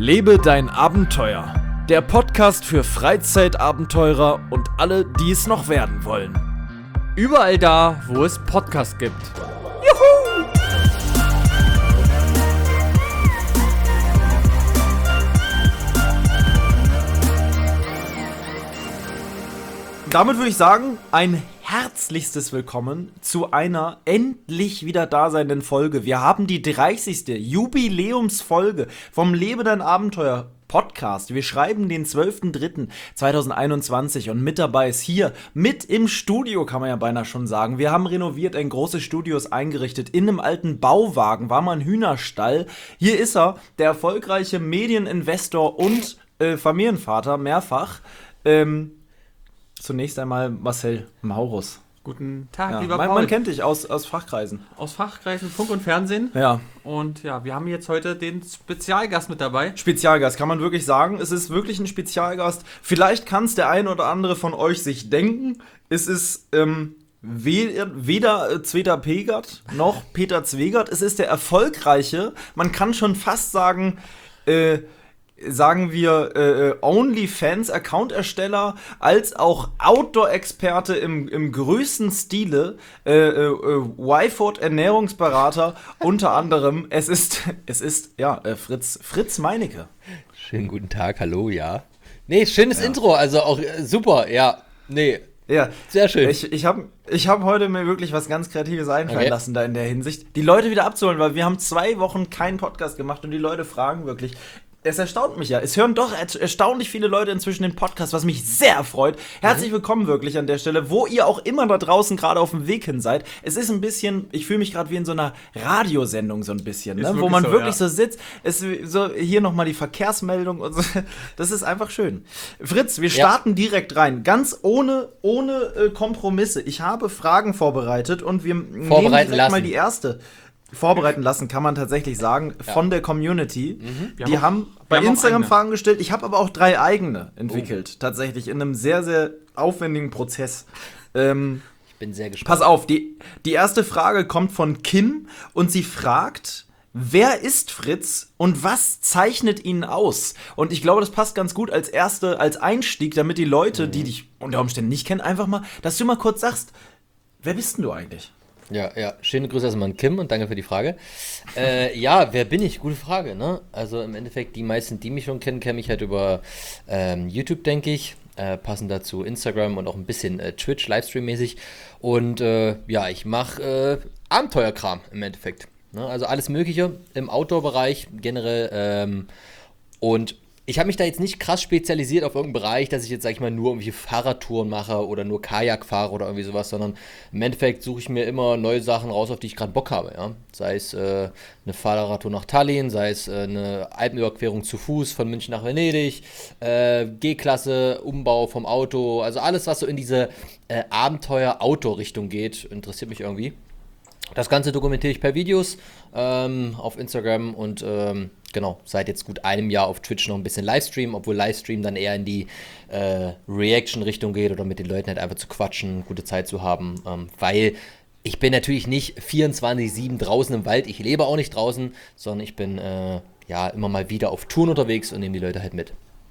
Lebe dein Abenteuer. Der Podcast für Freizeitabenteurer und alle, die es noch werden wollen. Überall da, wo es Podcasts gibt. Juhu! Damit würde ich sagen, ein herzlichstes Willkommen zu einer endlich wieder daseinenden Folge. Wir haben die 30. Jubiläumsfolge vom Lebe dein Abenteuer Podcast. Wir schreiben den 12.03.2021 und mit dabei ist hier, mit im Studio, kann man ja beinahe schon sagen. Wir haben renoviert, ein großes Studio ist eingerichtet. In einem alten Bauwagen war mal ein Hühnerstall. Hier ist er, der erfolgreiche Medieninvestor und Familienvater, mehrfach. Zunächst einmal Marcel Maurus. Guten Tag, Ja, lieber Paul. man kennt dich aus Fachkreisen. Aus Fachkreisen, Funk und Fernsehen. Ja. Und ja, wir haben jetzt heute den Spezialgast mit dabei. Spezialgast, kann man wirklich sagen. Es ist wirklich ein Spezialgast. Vielleicht kann es der ein oder andere von euch sich denken. Es ist weder Zweter Pegert noch Peter Zwegert. Es ist der erfolgreiche, man kann schon fast sagen, OnlyFans-Account-Ersteller als auch Outdoor-Experte im größten Stile, YFOD-Ernährungsberater unter anderem. Es ist Fritz Meinecke. Schönen guten Tag, hallo, ja. Nee, schönes Intro, also auch super, ja, nee. Ja, sehr schön. Ich hab heute mir wirklich was ganz Kreatives einfallen lassen da in der Hinsicht, die Leute wieder abzuholen, weil wir haben 2 Wochen keinen Podcast gemacht und die Leute fragen wirklich. Es erstaunt mich ja. Es hören doch erstaunlich viele Leute inzwischen den Podcast, was mich sehr freut. Herzlich willkommen wirklich an der Stelle, wo ihr auch immer da draußen gerade auf dem Weg hin seid. Es ist ein bisschen, ich fühle mich gerade wie in so einer Radiosendung so ein bisschen, ne? Wo man wirklich so sitzt. So hier nochmal die Verkehrsmeldung und so. Das ist einfach schön. Fritz, wir starten direkt rein. Ganz ohne Kompromisse. Ich habe Fragen vorbereitet und wir nehmen direkt mal die erste. Vorbereiten lassen, kann man tatsächlich sagen, von der Community. Die haben bei Instagram Fragen gestellt. Ich habe aber auch 3 eigene entwickelt, tatsächlich in einem sehr, sehr aufwendigen Prozess. Ich bin sehr gespannt. Pass auf, die erste Frage kommt von Kim und sie fragt, wer ist Fritz und was zeichnet ihn aus? Und ich glaube, das passt ganz gut als Einstieg, damit die Leute, die dich unter Umständen nicht kennen, einfach mal, dass du mal kurz sagst, wer bist denn du eigentlich? Ja, schöne Grüße erstmal an Kim und danke für die Frage. Wer bin ich? Gute Frage, ne? Also im Endeffekt, die meisten, die mich schon kennen, kennen mich halt über YouTube, denke ich. Passend dazu Instagram und auch ein bisschen Twitch, Livestream-mäßig. Und ich mache Abenteuerkram im Endeffekt. Ne? Also alles Mögliche im Outdoor-Bereich generell. Und ich habe mich da jetzt nicht krass spezialisiert auf irgendeinen Bereich, dass ich jetzt, sag ich mal, nur irgendwie Fahrradtouren mache oder nur Kajak fahre oder irgendwie sowas, sondern im Endeffekt suche ich mir immer neue Sachen raus, auf die ich gerade Bock habe, ja. Sei es eine Fahrradtour nach Tallinn, sei es eine Alpenüberquerung zu Fuß von München nach Venedig, G-Klasse, Umbau vom Auto, also alles, was so in diese Abenteuer-Outdoor-Richtung geht, interessiert mich irgendwie. Das Ganze dokumentiere ich per Videos auf Instagram und seit jetzt gut einem Jahr auf Twitch noch ein bisschen Livestream, obwohl Livestream dann eher in die Reaction-Richtung geht oder mit den Leuten halt einfach zu quatschen, gute Zeit zu haben, weil ich bin natürlich nicht 24/7 draußen im Wald, ich lebe auch nicht draußen, sondern ich bin immer mal wieder auf Touren unterwegs und nehme die Leute halt mit.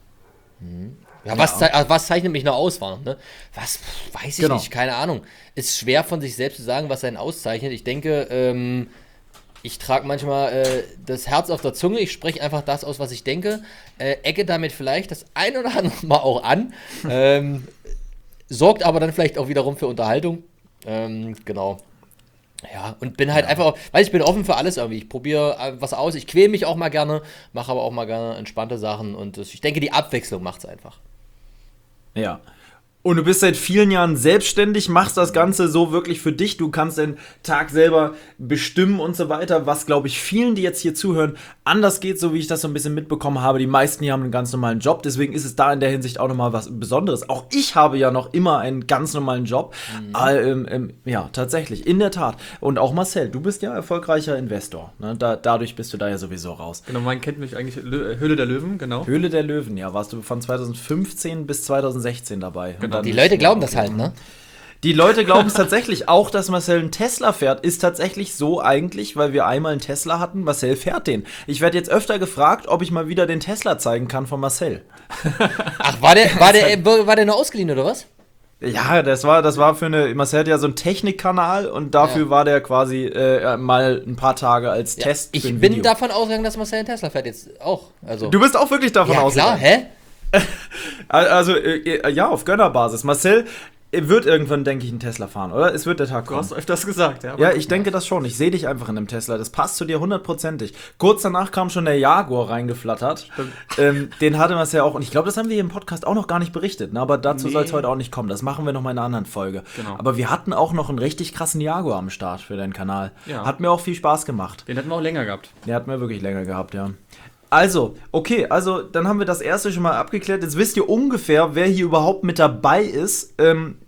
Ja, was zeichnet mich noch aus, ne? Was weiß ich nicht, keine Ahnung. Ist schwer von sich selbst zu sagen, was einen auszeichnet. Ich denke, ich trage manchmal das Herz auf der Zunge, ich spreche einfach das aus, was ich denke, ecke damit vielleicht das ein oder andere Mal auch an, sorgt aber dann vielleicht auch wiederum für Unterhaltung. Genau. Ja, und bin halt einfach, weil ich bin offen für alles irgendwie. Ich probiere was aus, ich quäle mich auch mal gerne, mache aber auch mal gerne entspannte Sachen und ich denke, die Abwechslung macht's einfach. Ja. Und du bist seit vielen Jahren selbstständig, machst das Ganze so wirklich für dich. Du kannst den Tag selber bestimmen und so weiter, was, glaube ich, vielen, die jetzt hier zuhören, anders geht, so wie ich das so ein bisschen mitbekommen habe. Die meisten hier haben einen ganz normalen Job, deswegen ist es da in der Hinsicht auch nochmal was Besonderes. Auch ich habe ja noch immer einen ganz normalen Job. Ja, tatsächlich, in der Tat. Und auch Marcel, du bist ja erfolgreicher Investor. Ne? Dadurch bist du da ja sowieso raus. Genau, man kennt mich eigentlich, Höhle der Löwen, genau. Höhle der Löwen, ja, warst du von 2015 bis 2016 dabei. Genau. Die Leute glauben das halt, ne? Die Leute glauben es tatsächlich auch, dass Marcel einen Tesla fährt. Ist tatsächlich so eigentlich, weil wir einmal einen Tesla hatten. Marcel fährt den. Ich werde jetzt öfter gefragt, ob ich mal wieder den Tesla zeigen kann von Marcel. Ach, war der nur ausgeliehen, oder was? Ja, das war für eine, Marcel hat ja so einen Technikkanal und dafür war der quasi mal ein paar Tage als Test für ein Video. Ich bin davon ausgegangen, dass Marcel einen Tesla fährt jetzt auch. Also. Du bist auch wirklich davon ausgegangen? Ja, klar, hä? Also, ja, auf Gönnerbasis. Marcel wird irgendwann, denke ich, einen Tesla fahren, oder? Es wird der Tag kommen. Du hast öfters gesagt, ja. Ja, ich denke das schon. Ich sehe dich einfach in einem Tesla. Das passt zu dir 100%. Kurz danach kam schon der Jaguar reingeflattert. Den hatte Marcel auch. Und ich glaube, das haben wir hier im Podcast auch noch gar nicht berichtet. Ne? Aber dazu soll es heute auch nicht kommen. Das machen wir noch mal in einer anderen Folge. Genau. Aber wir hatten auch noch einen richtig krassen Jaguar am Start für deinen Kanal. Ja. Hat mir auch viel Spaß gemacht. Den hatten wir auch länger gehabt. Der hat mir wirklich länger gehabt, ja. Also, okay, dann haben wir das erste schon mal abgeklärt. Jetzt wisst ihr ungefähr, wer hier überhaupt mit dabei ist.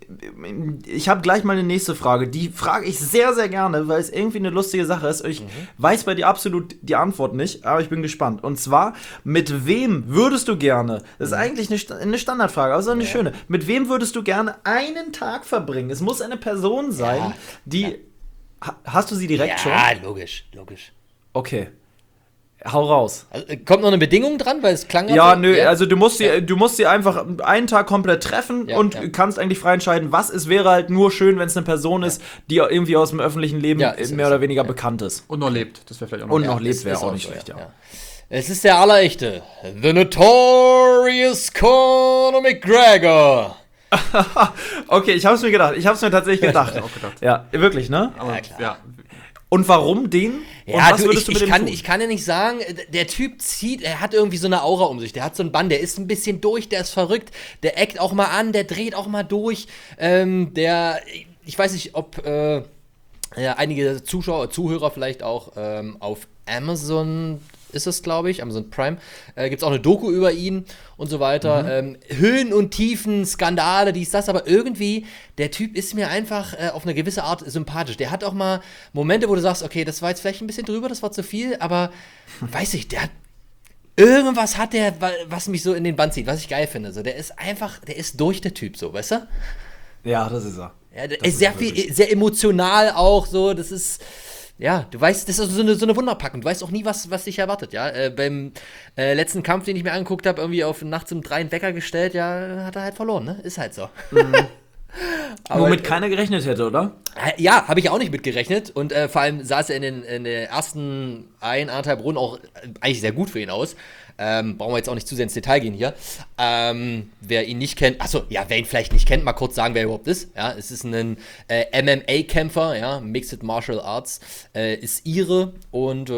Ich habe gleich mal eine nächste Frage. Die frage ich sehr, sehr gerne, weil es irgendwie eine lustige Sache ist. Ich weiß bei dir absolut die Antwort nicht, aber ich bin gespannt. Und zwar, mit wem würdest du gerne, das ist eigentlich eine Standardfrage, aber so eine schöne, mit wem würdest du gerne einen Tag verbringen? Es muss eine Person sein, die... Hast du sie direkt schon? Ja, logisch. Okay. Hau raus. Also, kommt noch eine Bedingung dran, weil es klang Ja, so, nö, also du musst sie einfach einen Tag komplett treffen und kannst eigentlich frei entscheiden, was. Es wäre halt nur schön, wenn es eine Person ist, die irgendwie aus dem öffentlichen Leben mehr oder weniger bekannt ist. Und noch lebt. Das wäre vielleicht auch noch. Und noch lebt, wäre auch nicht schlecht, ja. Es ist der allerechte. The Notorious Conor McGregor. Okay, ich hab's mir gedacht. Ich hab's mir tatsächlich gedacht. Ja, wirklich, ne? Aber, klar. Und warum den? Und ja, was würdest du mit dem tun? Ich kann ja nicht sagen, der Typ er hat irgendwie so eine Aura um sich, der hat so einen Bann, der ist ein bisschen durch, der ist verrückt, der eckt auch mal an, der dreht auch mal durch, ich weiß nicht, ob einige Zuhörer vielleicht auch auf Amazon ist es, glaube ich, Amazon Prime, gibt es auch eine Doku über ihn und so weiter. Höhen und Tiefen, Skandale, dies, das, aber irgendwie, der Typ ist mir einfach auf eine gewisse Art sympathisch. Der hat auch mal Momente, wo du sagst, okay, das war jetzt vielleicht ein bisschen drüber, das war zu viel, aber weiß ich, irgendwas hat der, was mich so in den Bann zieht, was ich geil finde. So, der ist durch, der Typ, so, weißt du? Ja, das ist er. Ja, der ist sehr emotional auch, so, das ist... Ja, du weißt, das ist so eine Wunderpackung. Du weißt auch nie, was dich erwartet, ja. Beim letzten Kampf, den ich mir angeguckt habe, irgendwie auf nachts um 3 einen Wecker gestellt, ja, hat er halt verloren, ne? Ist halt so. Womit keiner gerechnet hätte, oder? Ja, habe ich auch nicht mit gerechnet. Und vor allem sah es ja in den ersten 1,5 Runden auch eigentlich sehr gut für ihn aus. Brauchen wir jetzt auch nicht zu sehr ins Detail gehen hier. Wer ihn nicht kennt, wer ihn vielleicht nicht kennt, mal kurz sagen, wer er überhaupt ist. Ja, es ist ein MMA-Kämpfer, ja, Mixed Martial Arts, ist Ire und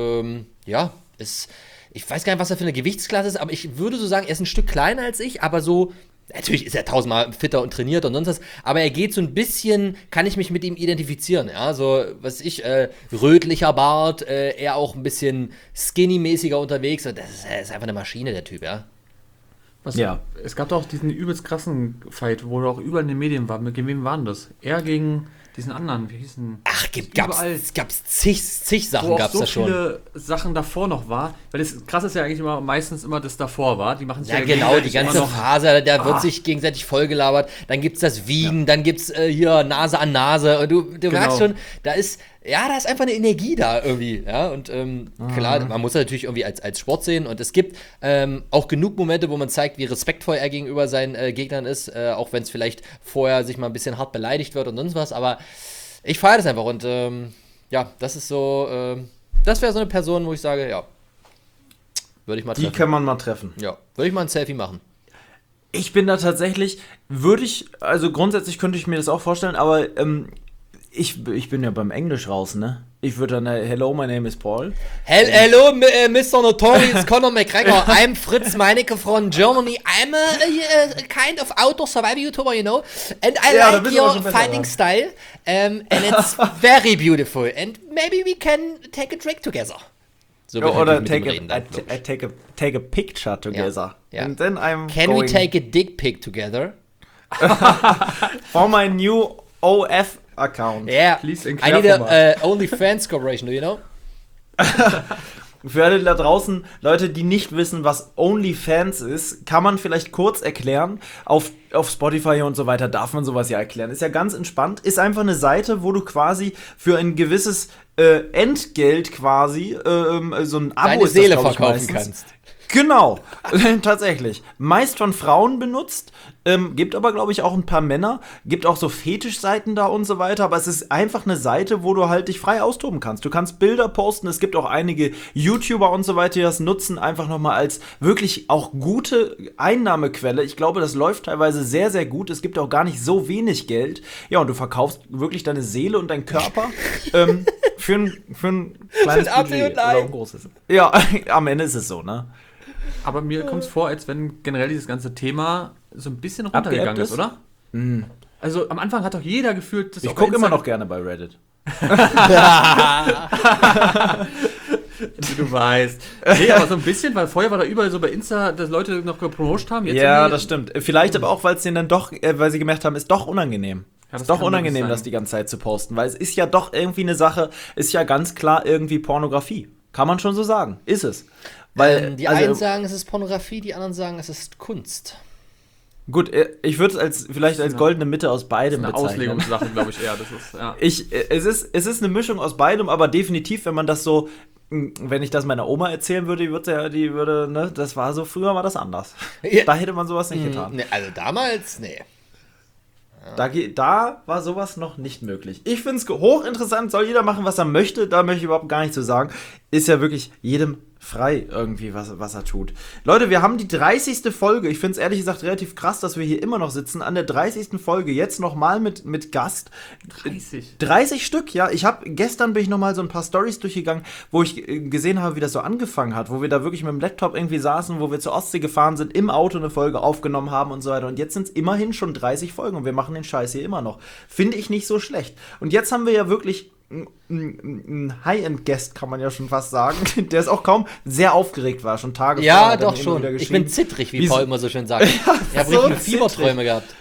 ich weiß gar nicht, was er für eine Gewichtsklasse ist, aber ich würde so sagen, er ist ein Stück kleiner als ich, aber so. Natürlich ist er 1000-mal fitter und trainiert und sonst was, aber er geht so ein bisschen, kann ich mich mit ihm identifizieren, ja, so, rötlicher Bart, eher auch ein bisschen skinny-mäßiger unterwegs, und das ist einfach eine Maschine, der Typ, ja. Es gab doch auch diesen übelst krassen Fight, wo er auch überall in den Medien war, mit wem waren das? Er gegen diesen anderen, wie hießen? Ach, gab's zig Sachen, gab's da schon. Wo so viele Sachen davor noch war, weil das krass ist ja eigentlich meistens immer das davor war. Die machen sich ja genau, die ganze Phase, da wird sich gegenseitig vollgelabert. Dann gibt's das Wiegen, dann gibt's hier Nase an Nase. Und du merkst schon, da ist einfach eine Energie da irgendwie, ja, und klar, man muss das natürlich irgendwie als Sport sehen und es gibt auch genug Momente, wo man zeigt, wie respektvoll er gegenüber seinen Gegnern ist, auch wenn es vielleicht vorher sich mal ein bisschen hart beleidigt wird und sonst was, aber ich feiere das einfach und das ist so, das wäre so eine Person, wo ich sage, ja, würde ich mal treffen. Die kann man mal treffen. Ja, würde ich mal ein Selfie machen. Ich bin da tatsächlich, also grundsätzlich könnte ich mir das auch vorstellen, aber ich bin ja beim Englisch raus, ne? Ich würde dann, hello, my name is Paul. Hello, Mr. Notorious Conor McGregor. I'm Fritz Meinecke from Germany. I'm a kind of outdoor survival YouTuber, you know. And I like your fighting style. And it's very beautiful. And maybe we can take a drink together. So oder take a picture together. Ja. And then Can we take a dick pic together? For my new OF account. Yeah, I need a OnlyFans corporation, do you know? Für alle da draußen, Leute, die nicht wissen, was OnlyFans ist, kann man vielleicht kurz erklären. Auf Spotify und so weiter darf man sowas ja erklären. Ist ja ganz entspannt. Ist einfach eine Seite, wo du quasi für ein gewisses Entgelt quasi so ein Abo deine ist Seele das, verkaufen kannst. Genau, tatsächlich. Meist von Frauen benutzt, gibt aber, glaube ich, auch ein paar Männer, gibt auch so Fetischseiten da und so weiter, aber es ist einfach eine Seite, wo du halt dich frei austoben kannst. Du kannst Bilder posten, es gibt auch einige YouTuber und so weiter, die das nutzen, einfach nochmal als wirklich auch gute Einnahmequelle. Ich glaube, das läuft teilweise sehr, sehr gut. Es gibt auch gar nicht so wenig Geld. Ja, und du verkaufst wirklich deine Seele und deinen Körper für ein kleines Budget oder ein großes. Ja, am Ende ist es so, ne? Aber mir kommt es vor, als wenn generell dieses ganze Thema so ein bisschen runtergegangen ist, oder? Mm. Also am Anfang hat doch jeder gefühlt, dass ich gucke immer noch gerne bei Reddit. Du weißt. Nee, aber so ein bisschen, weil vorher war da überall so bei Insta, dass Leute noch gepromotet haben. Jetzt ja, das stimmt. Vielleicht aber auch, weil es denen dann doch, weil sie gemerkt haben, ist doch unangenehm. Ja, ist doch unangenehm, das die ganze Zeit zu posten, weil es ist ja doch irgendwie eine Sache, ist ja ganz klar irgendwie Pornografie. Kann man schon so sagen. Ist es. Weil, die einen sagen, es ist Pornografie, die anderen sagen, es ist Kunst. Gut, ich würde es vielleicht als goldene Mitte aus beidem bezeichnen. Eine Auslegungssache, glaube ich eher. Das ist, ja. Es ist eine Mischung aus beidem, aber definitiv, wenn man das so, wenn ich das meiner Oma erzählen würde, die würde, ne, das war so, früher war das anders. Ja. Da hätte man sowas nicht getan. Nee, also damals, nee. Da war sowas noch nicht möglich. Ich finde es hochinteressant, soll jeder machen, was er möchte, da möchte ich überhaupt gar nicht zu sagen. Ist ja wirklich jedem frei irgendwie, was er tut. Leute, wir haben die 30. Folge. Ich finde es ehrlich gesagt relativ krass, dass wir hier immer noch sitzen. An der 30. Folge, jetzt nochmal mit Gast. 30 Stück, ja. Gestern bin ich nochmal so ein paar Storys durchgegangen, wo ich gesehen habe, wie das so angefangen hat, wo wir da wirklich mit dem Laptop irgendwie saßen, wo wir zur Ostsee gefahren sind, im Auto eine Folge aufgenommen haben und so weiter. Und jetzt sind es immerhin schon 30 Folgen und wir machen den Scheiß hier immer noch. Finde ich nicht so schlecht. Und jetzt haben wir ja wirklich ein High-End-Guest, kann man ja schon fast sagen, der ist auch kaum sehr aufgeregt war, schon Tage vorher. Ja, doch schon. Ich bin zittrig, wie Paul immer so schön sagt. Ich habe richtig Fieberträume gehabt.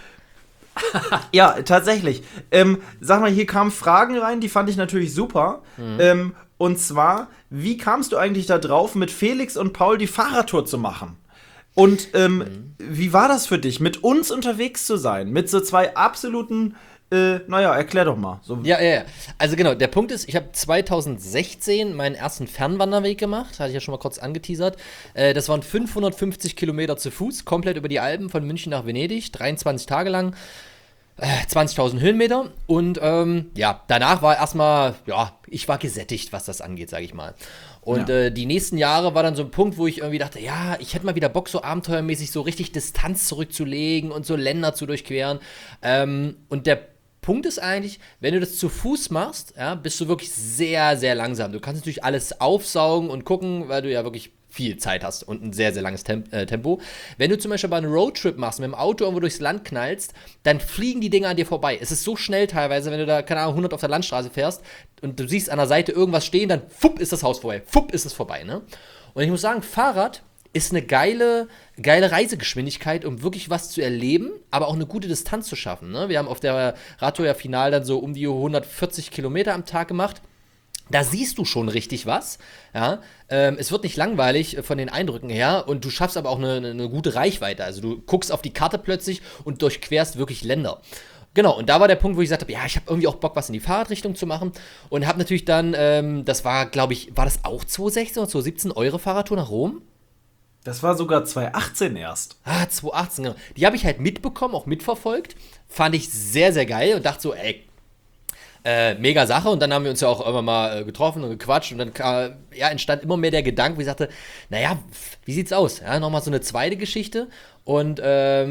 Ja, tatsächlich. Sag mal, hier kamen Fragen rein, die fand ich natürlich super. Und zwar, wie kamst du eigentlich da drauf, mit Felix und Paul die Fahrradtour zu machen? Und wie war das für dich, mit uns unterwegs zu sein? Mit so zwei absoluten erklär doch mal. So. Ja. Also genau, der Punkt ist, ich habe 2016 meinen ersten Fernwanderweg gemacht, hatte ich ja schon mal kurz angeteasert. Das waren 550 Kilometer zu Fuß, komplett über die Alpen von München nach Venedig, 23 Tage lang, 20.000 Höhenmeter. Und danach war erstmal, ich war gesättigt, was das angeht, sage ich mal. Und die nächsten Jahre war dann so ein Punkt, wo ich irgendwie dachte, ja, ich hätte mal wieder Bock, so abenteuermäßig so richtig Distanz zurückzulegen und so Länder zu durchqueren. Und der Punkt ist eigentlich, wenn du das zu Fuß machst, ja, bist du wirklich sehr, sehr langsam. Du kannst natürlich alles aufsaugen und gucken, weil du ja wirklich viel Zeit hast und ein sehr, sehr langes Tempo. Wenn du zum Beispiel einen Roadtrip machst, mit dem Auto irgendwo durchs Land knallst, dann fliegen die Dinger an dir vorbei. Es ist so schnell teilweise, wenn du da, keine Ahnung, 100 auf der Landstraße fährst und du siehst an der Seite irgendwas stehen, dann fupp ist das Haus vorbei, fupp ist es vorbei, ne? Und ich muss sagen, Fahrrad ist eine geile Reisegeschwindigkeit, um wirklich was zu erleben, aber auch eine gute Distanz zu schaffen, ne? Wir haben auf der Radtour ja final dann so um die 140 Kilometer am Tag gemacht. Da siehst du schon richtig was, ja. Es wird nicht langweilig von den Eindrücken her und du schaffst aber auch eine gute Reichweite. Also du guckst auf die Karte plötzlich und durchquerst wirklich Länder. Genau, und da war der Punkt, wo ich gesagt habe, ja, ich habe irgendwie auch Bock, was in die Fahrradrichtung zu machen und habe natürlich dann, das war, glaube ich, war das auch 2016 oder 2017 eure Fahrradtour nach Rom? Das war sogar 2018 erst. 2018, genau. Die habe ich halt mitbekommen, auch mitverfolgt. Fand ich sehr, sehr geil und dachte so, ey, mega Sache. Und dann haben wir uns ja auch irgendwann mal getroffen und gequatscht. Und dann entstand immer mehr der Gedanke, wo ich sagte, naja, wie sieht's aus? Ja, nochmal so eine zweite Geschichte. Und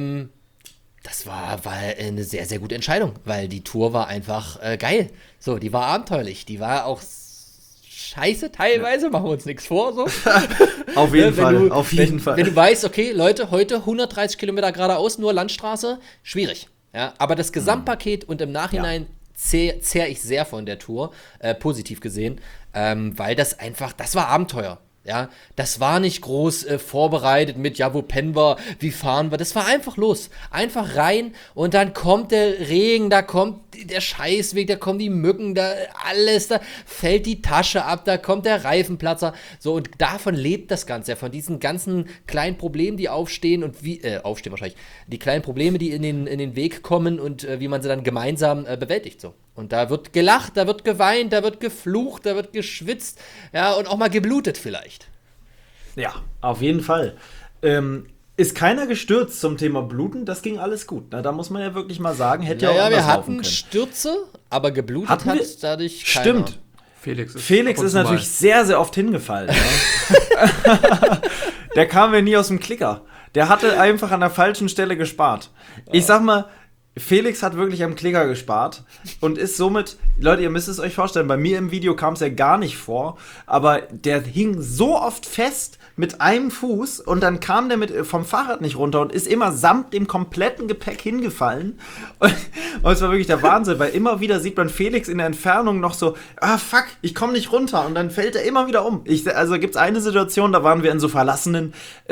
das war eine sehr, sehr gute Entscheidung, weil die Tour war einfach geil. So, die war abenteuerlich. Die war auch scheiße teilweise, machen wir uns nichts vor. So. Auf jeden Fall, auf jeden Fall. Wenn du weißt, okay, Leute, heute 130 Kilometer geradeaus, nur Landstraße, schwierig. Ja, aber das Gesamtpaket und im Nachhinein zehr ich sehr von der Tour, positiv gesehen, weil das war Abenteuer. Ja, das war nicht groß vorbereitet mit, ja, wo pennen wir, wie fahren wir, das war einfach los. Einfach rein und dann kommt der Regen, da kommt der Scheißweg, da kommen die Mücken, da alles, da fällt die Tasche ab, da kommt der Reifenplatzer. So, und davon lebt das Ganze, von diesen ganzen kleinen Problemen, die aufstehen und aufstehen wahrscheinlich, die kleinen Probleme, die in den Weg kommen und wie man sie dann gemeinsam bewältigt, so. Und da wird gelacht, da wird geweint, da wird geflucht, da wird geschwitzt, ja, und auch mal geblutet vielleicht. Ja, auf jeden Fall. Ist keiner gestürzt zum Thema Bluten? Das ging alles gut. Na, da muss man ja wirklich mal sagen, hätte ja auch anders wir laufen können. Wir hatten Stürze, aber geblutet hat dadurch keiner. Stimmt. Felix ist natürlich sehr, sehr oft hingefallen. Ja. Der kam mir nie aus dem Klicker. Der hatte einfach an der falschen Stelle gespart. Ich sag mal, Felix hat wirklich am Klicker gespart und ist somit, Leute, ihr müsst es euch vorstellen, bei mir im Video kam es ja gar nicht vor, aber der hing so oft fest mit einem Fuß und dann kam der vom Fahrrad nicht runter und ist immer samt dem kompletten Gepäck hingefallen. Und es war wirklich der Wahnsinn, weil immer wieder sieht man Felix in der Entfernung noch so, fuck, ich komme nicht runter und dann fällt er immer wieder um. Also gibt's eine Situation, da waren wir in so verlassenen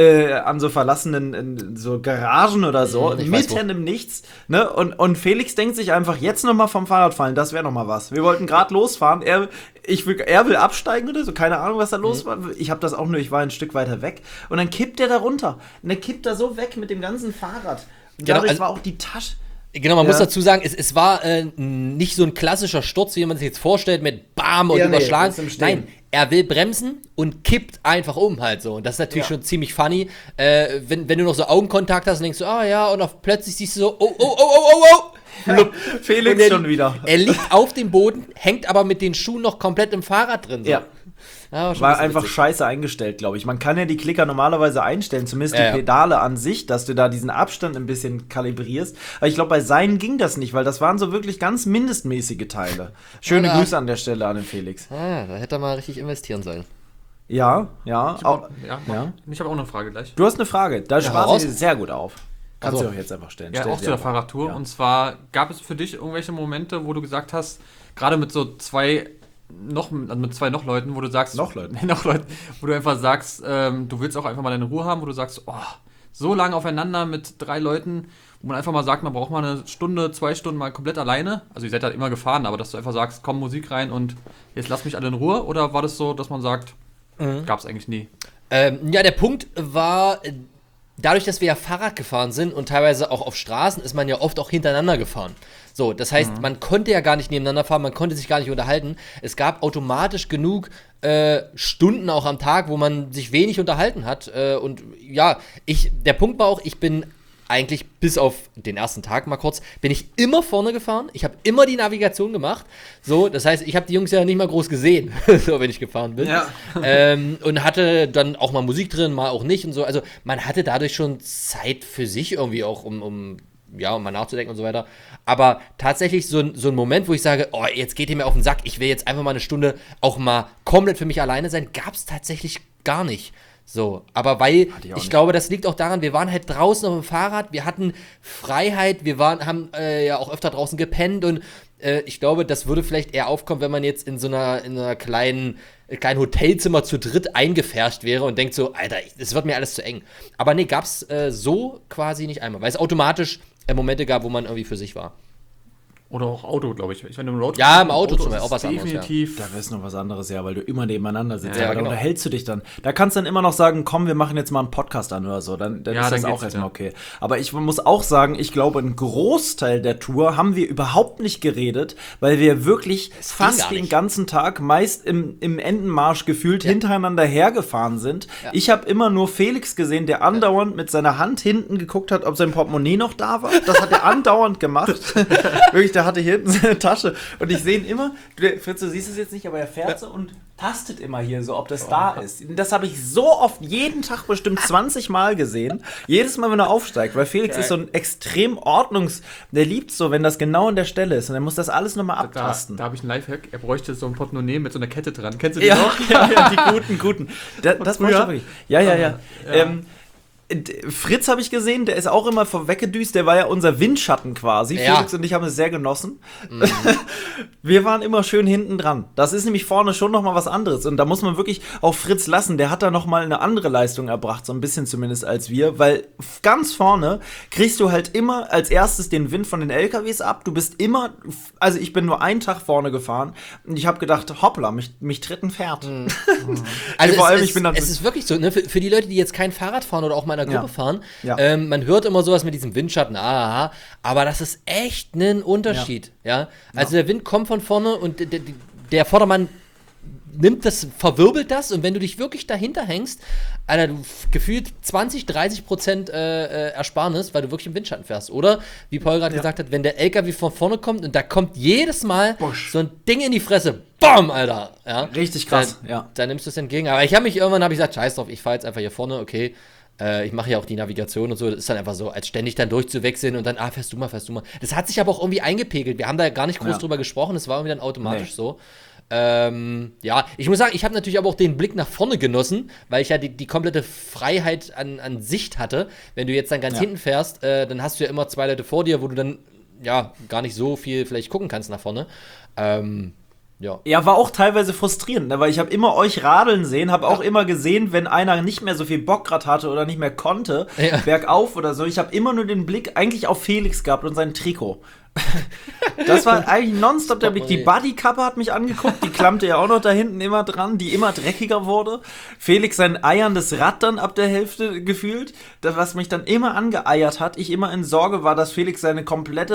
in so Garagen oder so, mitten im Nichts, ne? Und Felix denkt sich einfach, jetzt nochmal vom Fahrrad fallen, das wäre nochmal was. Wir wollten gerade losfahren, er will absteigen oder so, keine Ahnung, was da los war. Ich war ein Stück weiter weg. Und dann kippt er da runter. Und dann kippt er so weg mit dem ganzen Fahrrad. Und dadurch war auch die Tasche. Genau, man muss dazu sagen, es war nicht so ein klassischer Sturz, wie man sich jetzt vorstellt, mit Bam und überschlagen. Nein, er will bremsen und kippt einfach um halt so. Und das ist natürlich schon ziemlich funny. Wenn du noch so Augenkontakt hast und denkst so, und plötzlich siehst du so, oh. Felix schon wieder. Er liegt auf dem Boden, hängt aber mit den Schuhen noch komplett im Fahrrad drin. So. Ja. War einfach witzig. Scheiße eingestellt, glaube ich. Man kann ja die Klicker normalerweise einstellen, zumindest die Pedale an sich, dass du da diesen Abstand ein bisschen kalibrierst. Aber ich glaube, bei seinen ging das nicht, weil das waren so wirklich ganz mindestmäßige Teile. Schöne Grüße an der Stelle an den Felix. Da hätte er mal richtig investieren sollen. Ja. Ich habe auch eine Frage gleich. Du hast eine Frage, da spart sie sehr gut auf. Kannst du auch jetzt einfach stellen. Ja, auch zu der Fahrradtour. Ja. Und zwar, gab es für dich irgendwelche Momente, wo du gesagt hast, gerade mit so mit zwei Leuten, wo du sagst, wo du einfach sagst, du willst auch einfach mal deine Ruhe haben, wo du sagst, so lange aufeinander mit 3 Leuten, wo man einfach mal sagt, man braucht mal eine Stunde, 2 Stunden mal komplett alleine. Also ihr seid halt immer gefahren, aber dass du einfach sagst, komm, Musik rein und jetzt lass mich alle in Ruhe, oder war das so, dass man sagt, gab es eigentlich nie? Der Punkt war, dadurch, dass wir ja Fahrrad gefahren sind und teilweise auch auf Straßen, ist man ja oft auch hintereinander gefahren. So, das heißt, man konnte ja gar nicht nebeneinander fahren, man konnte sich gar nicht unterhalten. Es gab automatisch genug Stunden auch am Tag, wo man sich wenig unterhalten hat. Der Punkt war auch, ich bin eigentlich bis auf den ersten Tag mal kurz, bin ich immer vorne gefahren. Ich habe immer die Navigation gemacht. So, das heißt, ich habe die Jungs ja nicht mal groß gesehen, so wenn ich gefahren bin. Ja. Und hatte dann auch mal Musik drin, mal auch nicht und so. Also man hatte dadurch schon Zeit für sich irgendwie auch, um mal nachzudenken und so weiter. Aber tatsächlich so ein Moment, wo ich sage, jetzt geht ihr mir auf den Sack, ich will jetzt einfach mal eine Stunde auch mal komplett für mich alleine sein, gab es tatsächlich gar nicht. So, aber weil, ich glaube, das liegt auch daran, wir waren halt draußen auf dem Fahrrad, wir hatten Freiheit, haben ja auch öfter draußen gepennt und ich glaube, das würde vielleicht eher aufkommen, wenn man jetzt in einer kleinen Hotelzimmer zu dritt eingepfercht wäre und denkt so, Alter, das wird mir alles zu eng. Aber nee, gab's so quasi nicht einmal, weil es automatisch Momente gab, wo man irgendwie für sich war. Oder auch Auto, glaube ich. Ich meine, im Auto. Ja, im Auto zum Beispiel auch was definitiv. anderes. Ja. Da wäre es noch was anderes, weil du immer nebeneinander sitzt. Ja, aber da unterhältst du dich dann. Da kannst du dann immer noch sagen, komm, wir machen jetzt mal einen Podcast an oder so. Dann ist das auch erstmal okay. Aber ich muss auch sagen, ich glaube, einen Großteil der Tour haben wir überhaupt nicht geredet, weil wir wirklich fast den ganzen Tag, meist im Endenmarsch gefühlt, hintereinander hergefahren sind. Ja. Ich habe immer nur Felix gesehen, der andauernd mit seiner Hand hinten geguckt hat, ob sein Portemonnaie noch da war. Das hat er andauernd gemacht. Wirklich, der hatte hier hinten seine Tasche und ich sehe ihn immer, Fritz, du siehst es jetzt nicht, aber er fährt so und tastet immer hier so, ob das da ist. Das habe ich so oft, jeden Tag bestimmt 20 Mal gesehen. Jedes Mal, wenn er aufsteigt, weil Felix ist so ein extrem der liebt so, wenn das genau an der Stelle ist und er muss das alles nochmal abtasten. Da habe ich einen Lifehack, er bräuchte so ein Portemonnaie mit so einer Kette dran. Kennst du die noch? Ja, die guten. Das brauchst du wirklich. Ja. Fritz habe ich gesehen, der ist auch immer vorweggedüst, der war ja unser Windschatten quasi. Ja. Felix und ich haben es sehr genossen. Wir waren immer schön hinten dran. Das ist nämlich vorne schon nochmal was anderes. Und da muss man wirklich auch Fritz lassen, der hat da nochmal eine andere Leistung erbracht, so ein bisschen zumindest als wir, weil ganz vorne kriegst du halt immer als erstes den Wind von den LKWs ab. Du bist immer, also ich bin nur einen Tag vorne gefahren und ich habe gedacht, hoppla, mich tritt ein Pferd. Also vor allem, es ist wirklich so, ne, für die Leute, die jetzt kein Fahrrad fahren oder auch mal in einer Gruppe fahren, man hört immer sowas mit diesem Windschatten, aber das ist echt ein Unterschied, ja. Also der Wind kommt von vorne und der Vordermann verwirbelt das und wenn du dich wirklich dahinter hängst, Alter, du gefühlt 20-30% Ersparnis, weil du wirklich im Windschatten fährst. Oder, wie Paul gerade gesagt hat, wenn der LKW von vorne kommt und da kommt jedes Mal so ein Ding in die Fresse, BAM, Alter. Ja? Richtig krass, da nimmst du es entgegen. Aber irgendwann habe ich gesagt, scheiß drauf, ich fahre jetzt einfach hier vorne, okay. Ich mache ja auch die Navigation und so, das ist dann einfach so, als ständig dann durchzuwechseln und dann, fährst du mal. Das hat sich aber auch irgendwie eingepegelt. Wir haben da gar nicht groß drüber gesprochen, das war irgendwie dann automatisch so. Ich muss sagen, ich habe natürlich aber auch den Blick nach vorne genossen, weil ich ja die komplette Freiheit an Sicht hatte. Wenn du jetzt dann ganz hinten fährst, dann hast du ja immer 2 Leute vor dir, wo du dann gar nicht so viel vielleicht gucken kannst nach vorne. Ja, war auch teilweise frustrierend, ne? Weil ich habe immer euch radeln sehen, habe auch immer gesehen, wenn einer nicht mehr so viel Bock gerade hatte oder nicht mehr konnte, bergauf oder so. Ich habe immer nur den Blick eigentlich auf Felix gehabt und sein Trikot. Das war eigentlich nonstop der Blick. Die Bodykappe hat mich angeguckt, die klammte ja auch noch da hinten immer dran, die immer dreckiger wurde. Felix sein eierndes Rad dann ab der Hälfte gefühlt, das, was mich dann immer angeeiert hat. Ich immer in Sorge war, dass Felix sein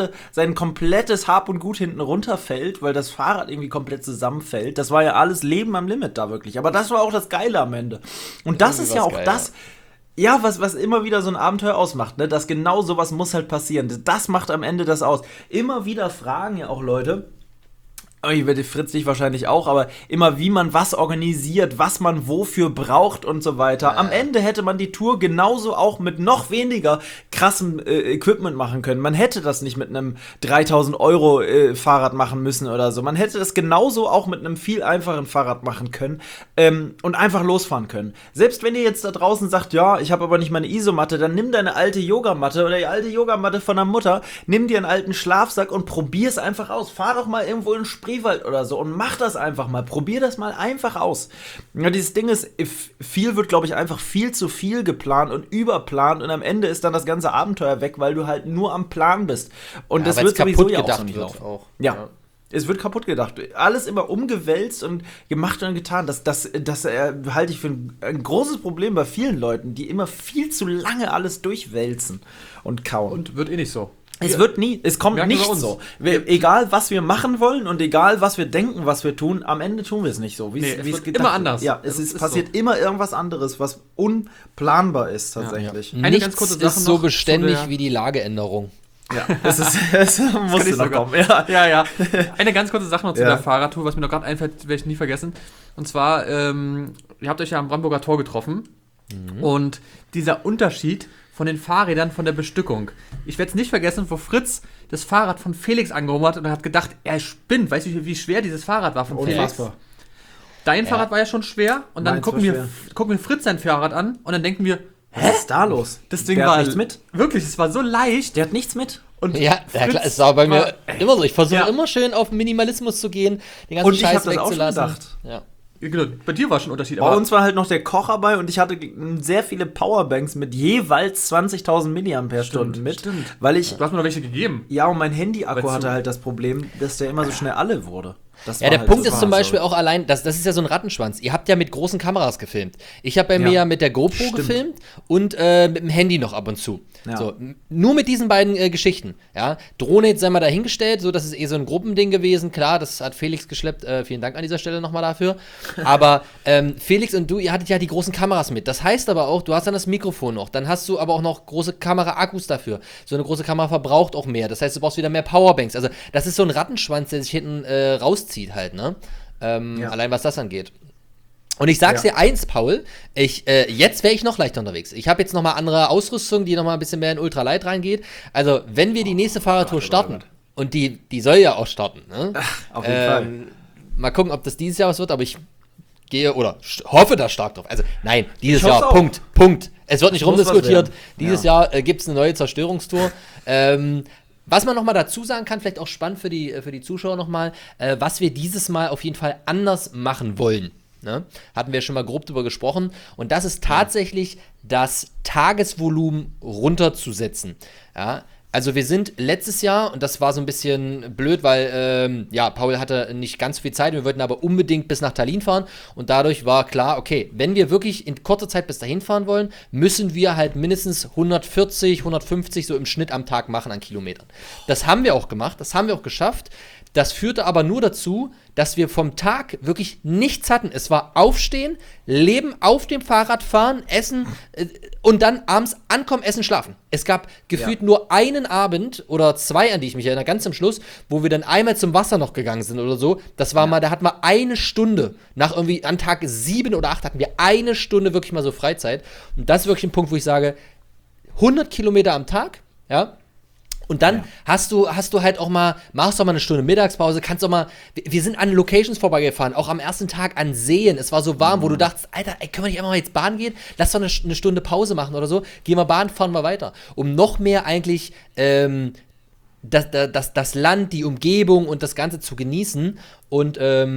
komplettes Hab und Gut hinten runterfällt, weil das Fahrrad irgendwie komplett zusammenfällt. Das war ja alles Leben am Limit da wirklich. Aber das war auch das Geile am Ende. Und das ist ja auch geil, das... Ja, was immer wieder so ein Abenteuer ausmacht, ne? Dass genau sowas muss halt passieren. Das macht am Ende das aus. Immer wieder fragen ja auch Leute, ich werde Fritz dich wahrscheinlich auch, aber immer wie man was organisiert, was man wofür braucht und so weiter. Am Ende hätte man die Tour genauso auch mit noch weniger krassem Equipment machen können. Man hätte das nicht mit einem 3.000 Euro Fahrrad machen müssen oder so. Man hätte das genauso auch mit einem viel einfachen Fahrrad machen können und einfach losfahren können. Selbst wenn ihr jetzt da draußen sagt, ja, ich habe aber nicht meine Isomatte, dann nimm deine alte Yogamatte oder die alte Yogamatte von der Mutter, nimm dir einen alten Schlafsack und probier es einfach aus. Fahr doch mal irgendwo in den Spreewald oder so und mach das einfach mal. Probier das mal einfach aus. Ja, dieses Ding ist, viel wird, glaube ich, einfach viel zu viel geplant und überplant und am Ende ist dann das ganze Abenteuer weg, weil du halt nur am Plan bist. Und das wird sowieso ja auch so nicht laufen. Ja. Es wird kaputt gedacht. Alles immer umgewälzt und gemacht und getan. Das halte ich für ein großes Problem bei vielen Leuten, die immer viel zu lange alles durchwälzen und kauen. Und wird nicht so. Es kommt nicht so. Egal, was wir machen wollen und egal, was wir denken, was wir tun, am Ende tun wir es nicht so. Es wird immer anders. Ja, es passiert so. Immer irgendwas anderes, was unplanbar ist tatsächlich. Ja. Nichts ist so beständig wie die Lageänderung. Ja, es musste noch kommen. Ja. Eine ganz kurze Sache noch zu der Fahrradtour, was mir noch gerade einfällt, werde ich nie vergessen. Und zwar, ihr habt euch ja am Brandenburger Tor getroffen. Und dieser Unterschied von den Fahrrädern, von der Bestückung. Ich werde es nicht vergessen, wo Fritz das Fahrrad von Felix angehoben hat und hat gedacht, er spinnt. Weißt du, wie schwer dieses Fahrrad war von Felix? Dein Fahrrad war ja schon schwer und dann gucken wir Fritz sein Fahrrad an und dann denken wir, was ist da los? Das Ding war nichts mit. Wirklich, es war so leicht. Der hat nichts mit. Und klar, es war bei mir immer so. Ich versuche immer schön auf Minimalismus zu gehen, den ganzen Scheiß wegzulassen. Und ich habe das auch schon gedacht. Ja. Genau, bei dir war schon ein Unterschied. Bei uns war halt noch der Kocher bei und ich hatte sehr viele Powerbanks mit jeweils 20.000 mAh mit. Stimmt. Weil du hast mir noch welche gegeben. Ja, und mein Handy-Akku hatte halt das Problem, dass der immer so schnell alle wurde. Der Punkt ist zum Beispiel auch allein, das ist ja so ein Rattenschwanz. Ihr habt ja mit großen Kameras gefilmt. Ich habe bei mir ja mit der GoPro gefilmt und mit dem Handy noch ab und zu. Ja. So, nur mit diesen beiden Geschichten. Ja? Drohne jetzt einmal dahingestellt, so, das ist so ein Gruppending gewesen. Klar, das hat Felix geschleppt. Vielen Dank an dieser Stelle nochmal dafür. Aber Felix und du, ihr hattet ja die großen Kameras mit. Das heißt aber auch, du hast dann das Mikrofon noch. Dann hast du aber auch noch große Kamera-Akkus dafür. So eine große Kamera verbraucht auch mehr. Das heißt, du brauchst wieder mehr Powerbanks. Also das ist so ein Rattenschwanz, der sich hinten rauszieht halt, ne? Allein was das angeht. Und ich sag's dir eins, Paul, jetzt wäre ich noch leichter unterwegs. Ich habe jetzt noch mal andere Ausrüstung, die noch mal ein bisschen mehr in Ultralight reingeht. Also, wenn wir die nächste Fahrradtour starten, und die soll ja auch starten, ne? Auf jeden Fall. Mal gucken, ob das dieses Jahr was wird, aber ich gehe oder hoffe da stark drauf. Also, nein, dieses Jahr, Punkt. Es wird nicht rumdiskutiert. Dieses Jahr gibt es eine neue Zerstörungstour. Was man nochmal dazu sagen kann, vielleicht auch spannend für die Zuschauer nochmal, was wir dieses Mal auf jeden Fall anders machen wollen. Ne? Hatten wir schon mal grob drüber gesprochen. Und das ist tatsächlich das Tagesvolumen runterzusetzen. Ja? Also wir sind letztes Jahr, und das war so ein bisschen blöd, weil Paul hatte nicht ganz so viel Zeit, wir wollten aber unbedingt bis nach Tallinn fahren und dadurch war klar, okay, wenn wir wirklich in kurzer Zeit bis dahin fahren wollen, müssen wir halt mindestens 140, 150 so im Schnitt am Tag machen an Kilometern. Das haben wir auch gemacht, das haben wir auch geschafft. Das führte aber nur dazu, dass wir vom Tag wirklich nichts hatten. Es war Aufstehen, Leben, auf dem Fahrrad fahren, essen und dann abends ankommen, essen, schlafen. Es gab gefühlt nur einen Abend oder zwei, an die ich mich erinnere, ganz zum Schluss, wo wir dann einmal zum Wasser noch gegangen sind oder so. Das war mal, da hatten wir eine Stunde, nach irgendwie an Tag 7 oder 8 hatten wir eine Stunde wirklich mal so Freizeit. Und das ist wirklich ein Punkt, wo ich sage, 100 Kilometer am Tag, ja. Und dann hast du halt auch mal, machst du mal eine Stunde Mittagspause, kannst auch mal, wir sind an Locations vorbeigefahren, auch am ersten Tag an Seen, es war so warm, wo du dachtest, Alter, können wir nicht einfach mal jetzt Bahn gehen? Lass doch eine Stunde Pause machen oder so, gehen wir Bahn, fahren wir weiter. Um noch mehr eigentlich das Land, die Umgebung und das Ganze zu genießen und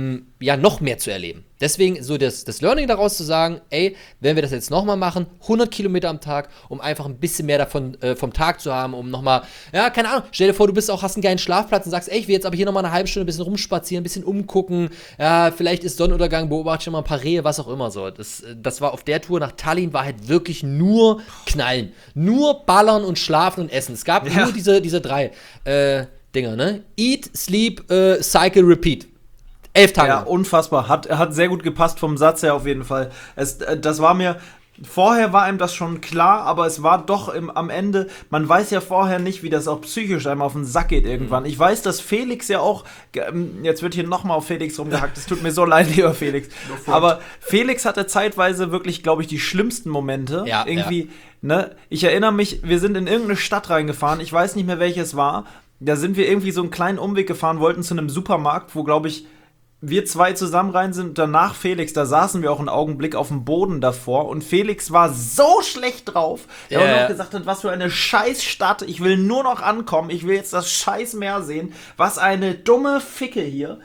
noch mehr zu erleben. Deswegen so das Learning daraus zu sagen, ey, wenn wir das jetzt nochmal machen, 100 Kilometer am Tag, um einfach ein bisschen mehr davon vom Tag zu haben, um nochmal, keine Ahnung, stell dir vor, du hast einen geilen Schlafplatz und sagst, ey, ich will jetzt aber hier nochmal eine halbe Stunde ein bisschen rumspazieren, ein bisschen umgucken, vielleicht ist Sonnenuntergang, beobachte schon mal ein paar Rehe, was auch immer so. Das war auf der Tour nach Tallinn, war halt wirklich nur knallen, nur ballern und schlafen und essen. Es gab nur diese drei Dinger, ne? Eat, Sleep, Cycle, Repeat. 11 Tage. Ja, unfassbar. Hat sehr gut gepasst vom Satz her auf jeden Fall. Das war mir, vorher war einem das schon klar, aber es war doch am Ende, man weiß ja vorher nicht, wie das auch psychisch einem auf den Sack geht irgendwann. Ich weiß, dass Felix ja auch, jetzt wird hier nochmal auf Felix rumgehackt, es tut mir so leid, lieber Felix, aber Felix hatte zeitweise wirklich, glaube ich, die schlimmsten Momente. Ja, irgendwie, ne? Ich erinnere mich, wir sind in irgendeine Stadt reingefahren, ich weiß nicht mehr, welches war, da sind wir irgendwie so einen kleinen Umweg gefahren, wollten zu einem Supermarkt, wo, glaube ich, wir zwei zusammen rein sind und danach Felix, da saßen wir auch einen Augenblick auf dem Boden davor und Felix war so schlecht drauf, der auch noch gesagt hat, was für eine Scheißstadt, ich will nur noch ankommen, ich will jetzt das Scheißmeer sehen, was eine dumme Ficke hier.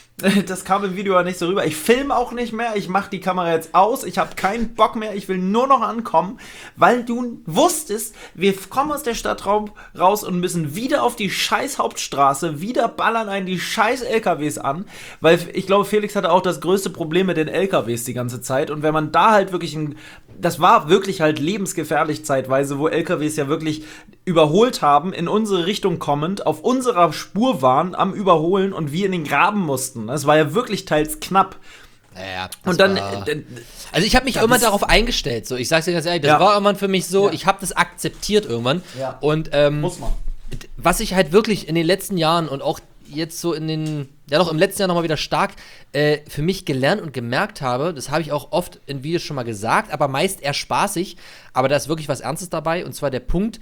Das kam im Video ja nicht so rüber. Ich filme auch nicht mehr, ich mache die Kamera jetzt aus, ich habe keinen Bock mehr, ich will nur noch ankommen, weil du wusstest, wir kommen aus der Stadtraum raus und müssen wieder auf die scheiß Hauptstraße, wieder ballern einen die scheiß LKWs an, weil ich glaube, Felix hatte auch das größte Problem mit den LKWs die ganze Zeit und wenn man da halt wirklich das war wirklich halt lebensgefährlich zeitweise, wo LKWs ja wirklich überholt haben, in unsere Richtung kommend, auf unserer Spur waren, am Überholen und wir in den Graben mussten. Das war ja wirklich teils knapp. Ja, und dann, also ich habe mich irgendwann darauf eingestellt, so ich sag's dir ganz ehrlich, das war irgendwann für mich so, ich habe das akzeptiert irgendwann. Ja. Und muss man. Was ich halt wirklich in den letzten Jahren und auch jetzt so im letzten Jahr nochmal wieder stark für mich gelernt und gemerkt habe, das habe ich auch oft in Videos schon mal gesagt, aber meist eher spaßig, aber da ist wirklich was Ernstes dabei und zwar der Punkt,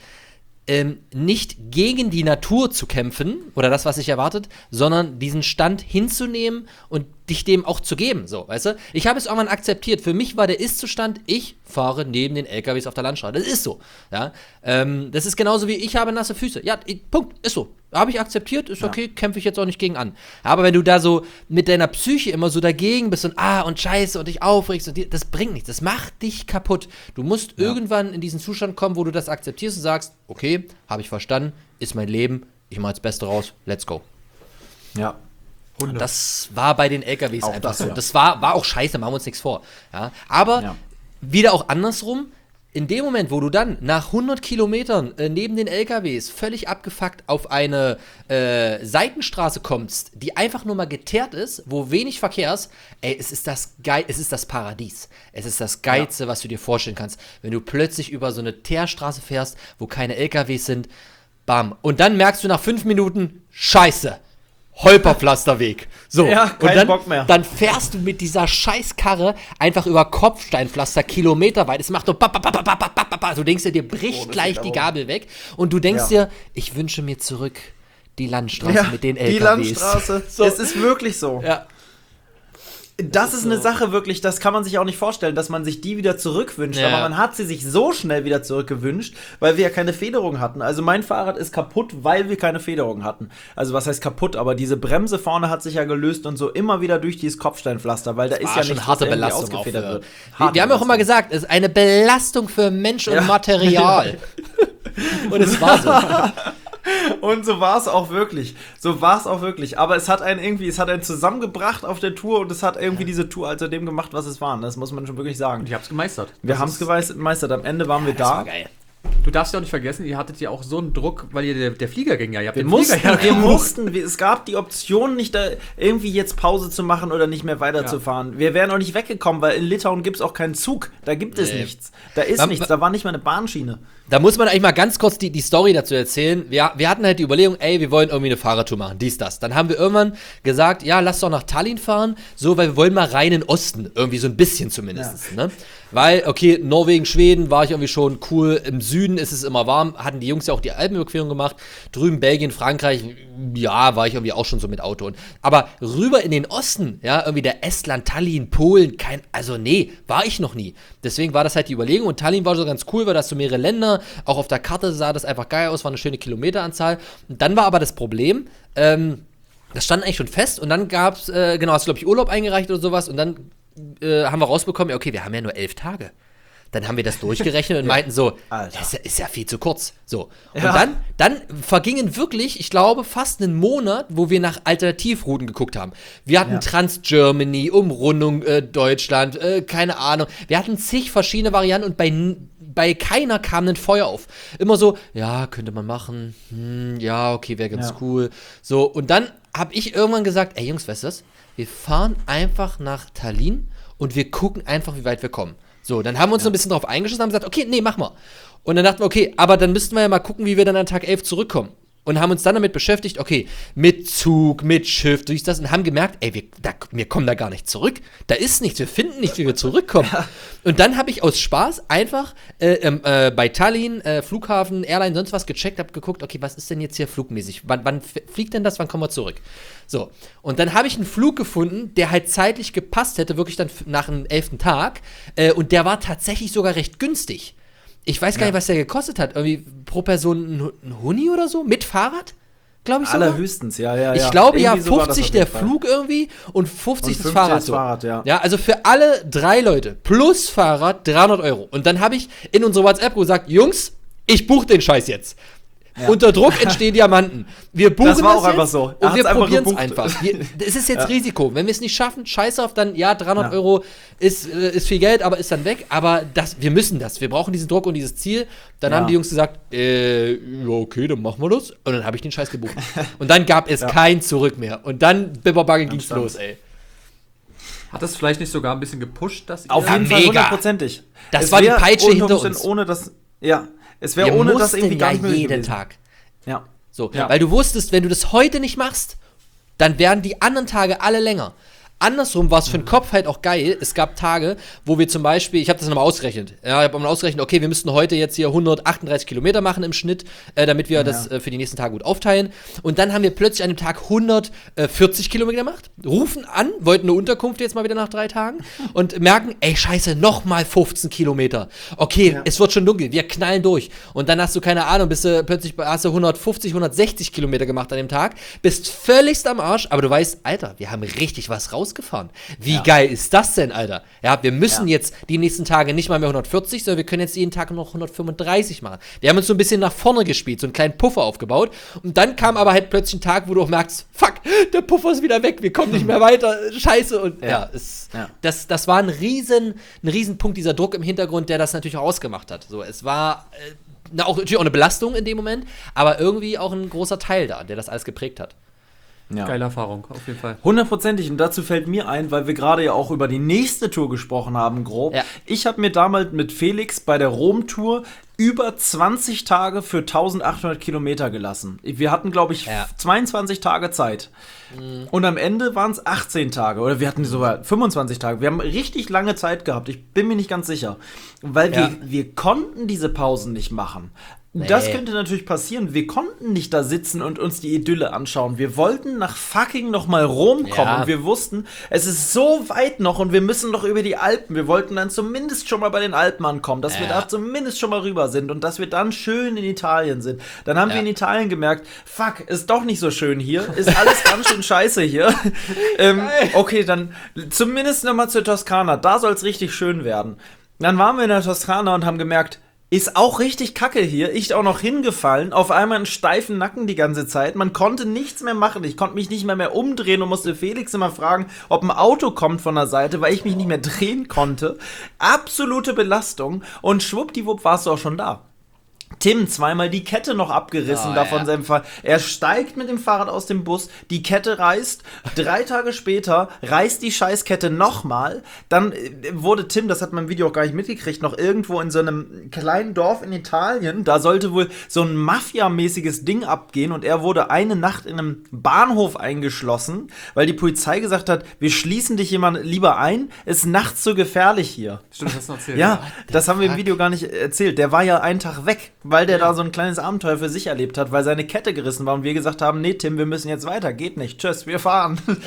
nicht gegen die Natur zu kämpfen oder das, was sich erwartet, sondern diesen Stand hinzunehmen und dich dem auch zu geben, so, weißt du? Ich habe es irgendwann akzeptiert. Für mich war der Ist-Zustand, ich fahre neben den LKWs auf der Landstraße. Das ist so, ja. Das ist genauso wie ich habe nasse Füße. Ja, Punkt, ist so. Habe ich akzeptiert, ist okay, kämpfe ich jetzt auch nicht gegen an. Aber wenn du da so mit deiner Psyche immer so dagegen bist und scheiße und dich aufregst, das bringt nichts, das macht dich kaputt. Du musst irgendwann in diesen Zustand kommen, wo du das akzeptierst und sagst, okay, habe ich verstanden, ist mein Leben, ich mache das Beste raus, let's go. Ja. Und das war bei den LKWs auch einfach so. Ja. Das war auch scheiße, machen wir uns nichts vor. Ja? Aber wieder auch andersrum, in dem Moment, wo du dann nach 100 Kilometern neben den LKWs völlig abgefuckt auf eine Seitenstraße kommst, die einfach nur mal geteert ist, wo wenig Verkehr ist, es ist das Paradies. Es ist das Geilste, was du dir vorstellen kannst. Wenn du plötzlich über so eine Teerstraße fährst, wo keine LKWs sind, bam. Und dann merkst du nach 5 Minuten, scheiße. Holperpflasterweg. So, kein Bock mehr. Dann fährst du mit dieser Scheißkarre einfach über Kopfsteinpflaster kilometerweit. Es macht so du denkst dir bricht gleich die Gabel weg. Und du denkst dir, ich wünsche mir zurück die Landstraße mit den LKWs. Die Landstraße. So. Es ist wirklich so. Ja. Das ist eine Sache wirklich, das kann man sich auch nicht vorstellen, dass man sich die wieder zurückwünscht. Ja. Aber man hat sie sich so schnell wieder zurückgewünscht, weil wir ja keine Federung hatten. Also mein Fahrrad ist kaputt, weil wir keine Federung hatten. Also was heißt kaputt? Aber diese Bremse vorne hat sich ja gelöst und so immer wieder durch dieses Kopfsteinpflaster, weil da ist ja nicht harte Belastung ausgefedert wird. Wir haben ja auch immer gesagt, es ist eine Belastung für Mensch und Material. Und es war so. Und so war es auch wirklich. Aber es hat einen zusammengebracht auf der Tour und es hat irgendwie diese Tour außerdem gemacht, was es war. Das muss man schon wirklich sagen. Und ihr habt es gemeistert. Wir haben es gemeistert. Am Ende waren wir da. Das war geil. Du darfst ja auch nicht vergessen, ihr hattet ja auch so einen Druck, weil der Flieger ging ja. Ihr habt Es gab die Option, nicht da irgendwie jetzt Pause zu machen oder nicht mehr weiterzufahren. Wir wären auch nicht weggekommen, weil in Litauen gibt es auch keinen Zug. Da gibt es nichts. Da ist nichts. Da war nicht mal eine Bahnschiene. Da muss man eigentlich mal ganz kurz die Story dazu erzählen. Wir hatten halt die Überlegung, wir wollen irgendwie eine Fahrradtour machen, dies, das. Dann haben wir irgendwann gesagt, ja, lass doch nach Tallinn fahren, so, weil wir wollen mal rein in den Osten, irgendwie so ein bisschen zumindest, ne? Weil, okay, Norwegen, Schweden war ich irgendwie schon cool, im Süden ist es immer warm, hatten die Jungs ja auch die Alpenüberquerung gemacht, drüben Belgien, Frankreich, ja, war ich irgendwie auch schon so mit Auto. Aber rüber in den Osten, ja, irgendwie der Estland, Tallinn, Polen, war ich noch nie. Deswegen war das halt die Überlegung und Tallinn war so ganz cool, weil das so mehrere Länder, auch auf der Karte sah das einfach geil aus, war eine schöne Kilometeranzahl. Und dann war aber das Problem, das stand eigentlich schon fest und dann gab's, hast du, glaube ich, Urlaub eingereicht oder sowas und dann haben wir rausbekommen, okay, wir haben ja nur 11 Tage. Dann haben wir das durchgerechnet und meinten so, das ist ja viel zu kurz. So. Und dann vergingen wirklich, ich glaube, fast einen Monat, wo wir nach Alternativrouten geguckt haben. Wir hatten Trans-Germany, Umrundung Deutschland, keine Ahnung. Wir hatten zig verschiedene Varianten und bei keiner kam ein Feuer auf. Immer so, ja, könnte man machen. Ja, okay, wäre ganz cool. So, und dann habe ich irgendwann gesagt, ey Jungs, weißt du was? Wir fahren einfach nach Tallinn und wir gucken einfach, wie weit wir kommen. So, dann haben wir uns so ein bisschen drauf eingeschossen und haben gesagt, okay, nee, mach mal. Und dann dachten wir, okay, aber dann müssten wir ja mal gucken, wie wir dann an Tag 11 zurückkommen. Und haben uns dann damit beschäftigt, okay, mit Zug, mit Schiff, durch das und haben gemerkt, ey, wir kommen da gar nicht zurück. Da ist nichts, wir finden nicht, wie wir zurückkommen. Und dann habe ich aus Spaß einfach bei Tallinn, Flughafen, Airline, sonst was gecheckt, habe geguckt, okay, was ist denn jetzt hier flugmäßig? Wann fliegt denn das, wann kommen wir zurück? So, und dann habe ich einen Flug gefunden, der halt zeitlich gepasst hätte, wirklich dann nach dem 11. Tag. Und der war tatsächlich sogar recht günstig. Ich weiß gar nicht, was der gekostet hat. Irgendwie pro Person ein Huni oder so? Mit Fahrrad? Glaube ich sogar. Allerhöchstens, ja. Ich glaube irgendwie ja, 50 der Flug irgendwie und 50 das Fahrrad. So. Ja, also für alle 3 Leute plus Fahrrad 300 €. Und dann habe ich in unsere WhatsApp gesagt, Jungs, ich buche den Scheiß jetzt. Ja. Unter Druck entstehen Diamanten. Wir buchen das war auch jetzt einfach so. Und wir probieren es einfach. Es ist jetzt Risiko. Wenn wir es nicht schaffen, scheiß auf, dann 300 € ist viel Geld, aber ist dann weg. Aber wir müssen das. Wir brauchen diesen Druck und dieses Ziel. Dann haben die Jungs gesagt, okay, dann machen wir das. Und dann habe ich den Scheiß gebucht. Und dann gab es kein Zurück mehr. Und dann Bibberbagge ging's los, ey. Hat das vielleicht nicht sogar ein bisschen gepusht, dass ihr... Auf jeden Fall 100%ig. Das war die Peitsche hinter uns. Ohne das, es wäre ohne das irgendwie gar nicht möglich jeden gewesen. Tag. Ja. So, weil du wusstest, wenn du das heute nicht machst, dann werden die anderen Tage alle länger. Andersrum war es für den Kopf halt auch geil. Es gab Tage, wo wir zum Beispiel, ich habe das nochmal ausgerechnet. Ja, ich habe mal ausgerechnet, okay, wir müssten heute jetzt hier 138 Kilometer machen im Schnitt, damit wir das für die nächsten Tage gut aufteilen. Und dann haben wir plötzlich an dem Tag 140 Kilometer gemacht, rufen an, wollten eine Unterkunft jetzt mal wieder nach 3 Tagen und merken, ey, scheiße, nochmal 15 Kilometer. Okay, es wird schon dunkel, wir knallen durch. Und dann hast du, keine Ahnung, plötzlich hast du 150, 160 Kilometer gemacht an dem Tag, bist völligst am Arsch, aber du weißt, Alter, wir haben richtig was rausgefahren. Wie geil ist das denn, Alter? Ja, wir müssen jetzt die nächsten Tage nicht mal mehr 140, sondern wir können jetzt jeden Tag noch 135 machen. Wir haben uns so ein bisschen nach vorne gespielt, so einen kleinen Puffer aufgebaut. Und dann kam aber halt plötzlich ein Tag, wo du auch merkst, fuck, der Puffer ist wieder weg, wir kommen nicht mehr weiter, scheiße. Und das war ein Riesenpunkt, dieser Druck im Hintergrund, der das natürlich auch ausgemacht hat. So, es war natürlich auch eine Belastung in dem Moment, aber irgendwie auch ein großer Teil da, der das alles geprägt hat. Ja. Geile Erfahrung, auf jeden Fall. 100%. Und dazu fällt mir ein, weil wir gerade ja auch über die nächste Tour gesprochen haben, grob. Ja. Ich habe mir damals mit Felix bei der Rom-Tour über 20 Tage für 1800 Kilometer gelassen. Wir hatten, glaube ich, 22 Tage Zeit. Und am Ende waren es 18 Tage. Oder wir hatten sogar 25 Tage. Wir haben richtig lange Zeit gehabt. Ich bin mir nicht ganz sicher. Weil wir konnten diese Pausen nicht machen. Das könnte natürlich passieren. Wir konnten nicht da sitzen und uns die Idylle anschauen. Wir wollten nach fucking nochmal Rom kommen. Und wir wussten, es ist so weit noch und wir müssen noch über die Alpen. Wir wollten dann zumindest schon mal bei den Alpen ankommen, dass wir da zumindest schon mal rüber sind und dass wir dann schön in Italien sind. Dann haben wir in Italien gemerkt, fuck, ist doch nicht so schön hier. Ist alles ganz schön scheiße hier. Okay, dann zumindest nochmal zur Toskana. Da soll es richtig schön werden. Dann waren wir in der Toskana und haben gemerkt, ist auch richtig kacke hier. Ich auch noch hingefallen, auf einmal einen steifen Nacken die ganze Zeit. Man konnte nichts mehr machen. Ich konnte mich nicht mehr umdrehen und musste Felix immer fragen, ob ein Auto kommt von der Seite, weil ich mich nicht mehr drehen konnte. Absolute Belastung. Und schwuppdiwupp warst du auch schon da. Tim zweimal die Kette noch abgerissen davon seinem Fahrrad. Er steigt mit dem Fahrrad aus dem Bus, die Kette reißt, 3 Tage später reißt die Scheißkette nochmal. Dann wurde Tim, das hat man im Video auch gar nicht mitgekriegt, noch irgendwo in so einem kleinen Dorf in Italien, da sollte wohl so ein Mafia-mäßiges Ding abgehen und er wurde eine Nacht in einem Bahnhof eingeschlossen, weil die Polizei gesagt hat, wir schließen dich jemand lieber ein, ist nachts so gefährlich hier. Stimmt, das hast du erzählt. Ja, das haben wir im Video gar nicht erzählt. Der war ja einen Tag weg, weil der da so ein kleines Abenteuer für sich erlebt hat, weil seine Kette gerissen war und wir gesagt haben, nee, Tim, wir müssen jetzt weiter, geht nicht, tschüss, wir fahren. Und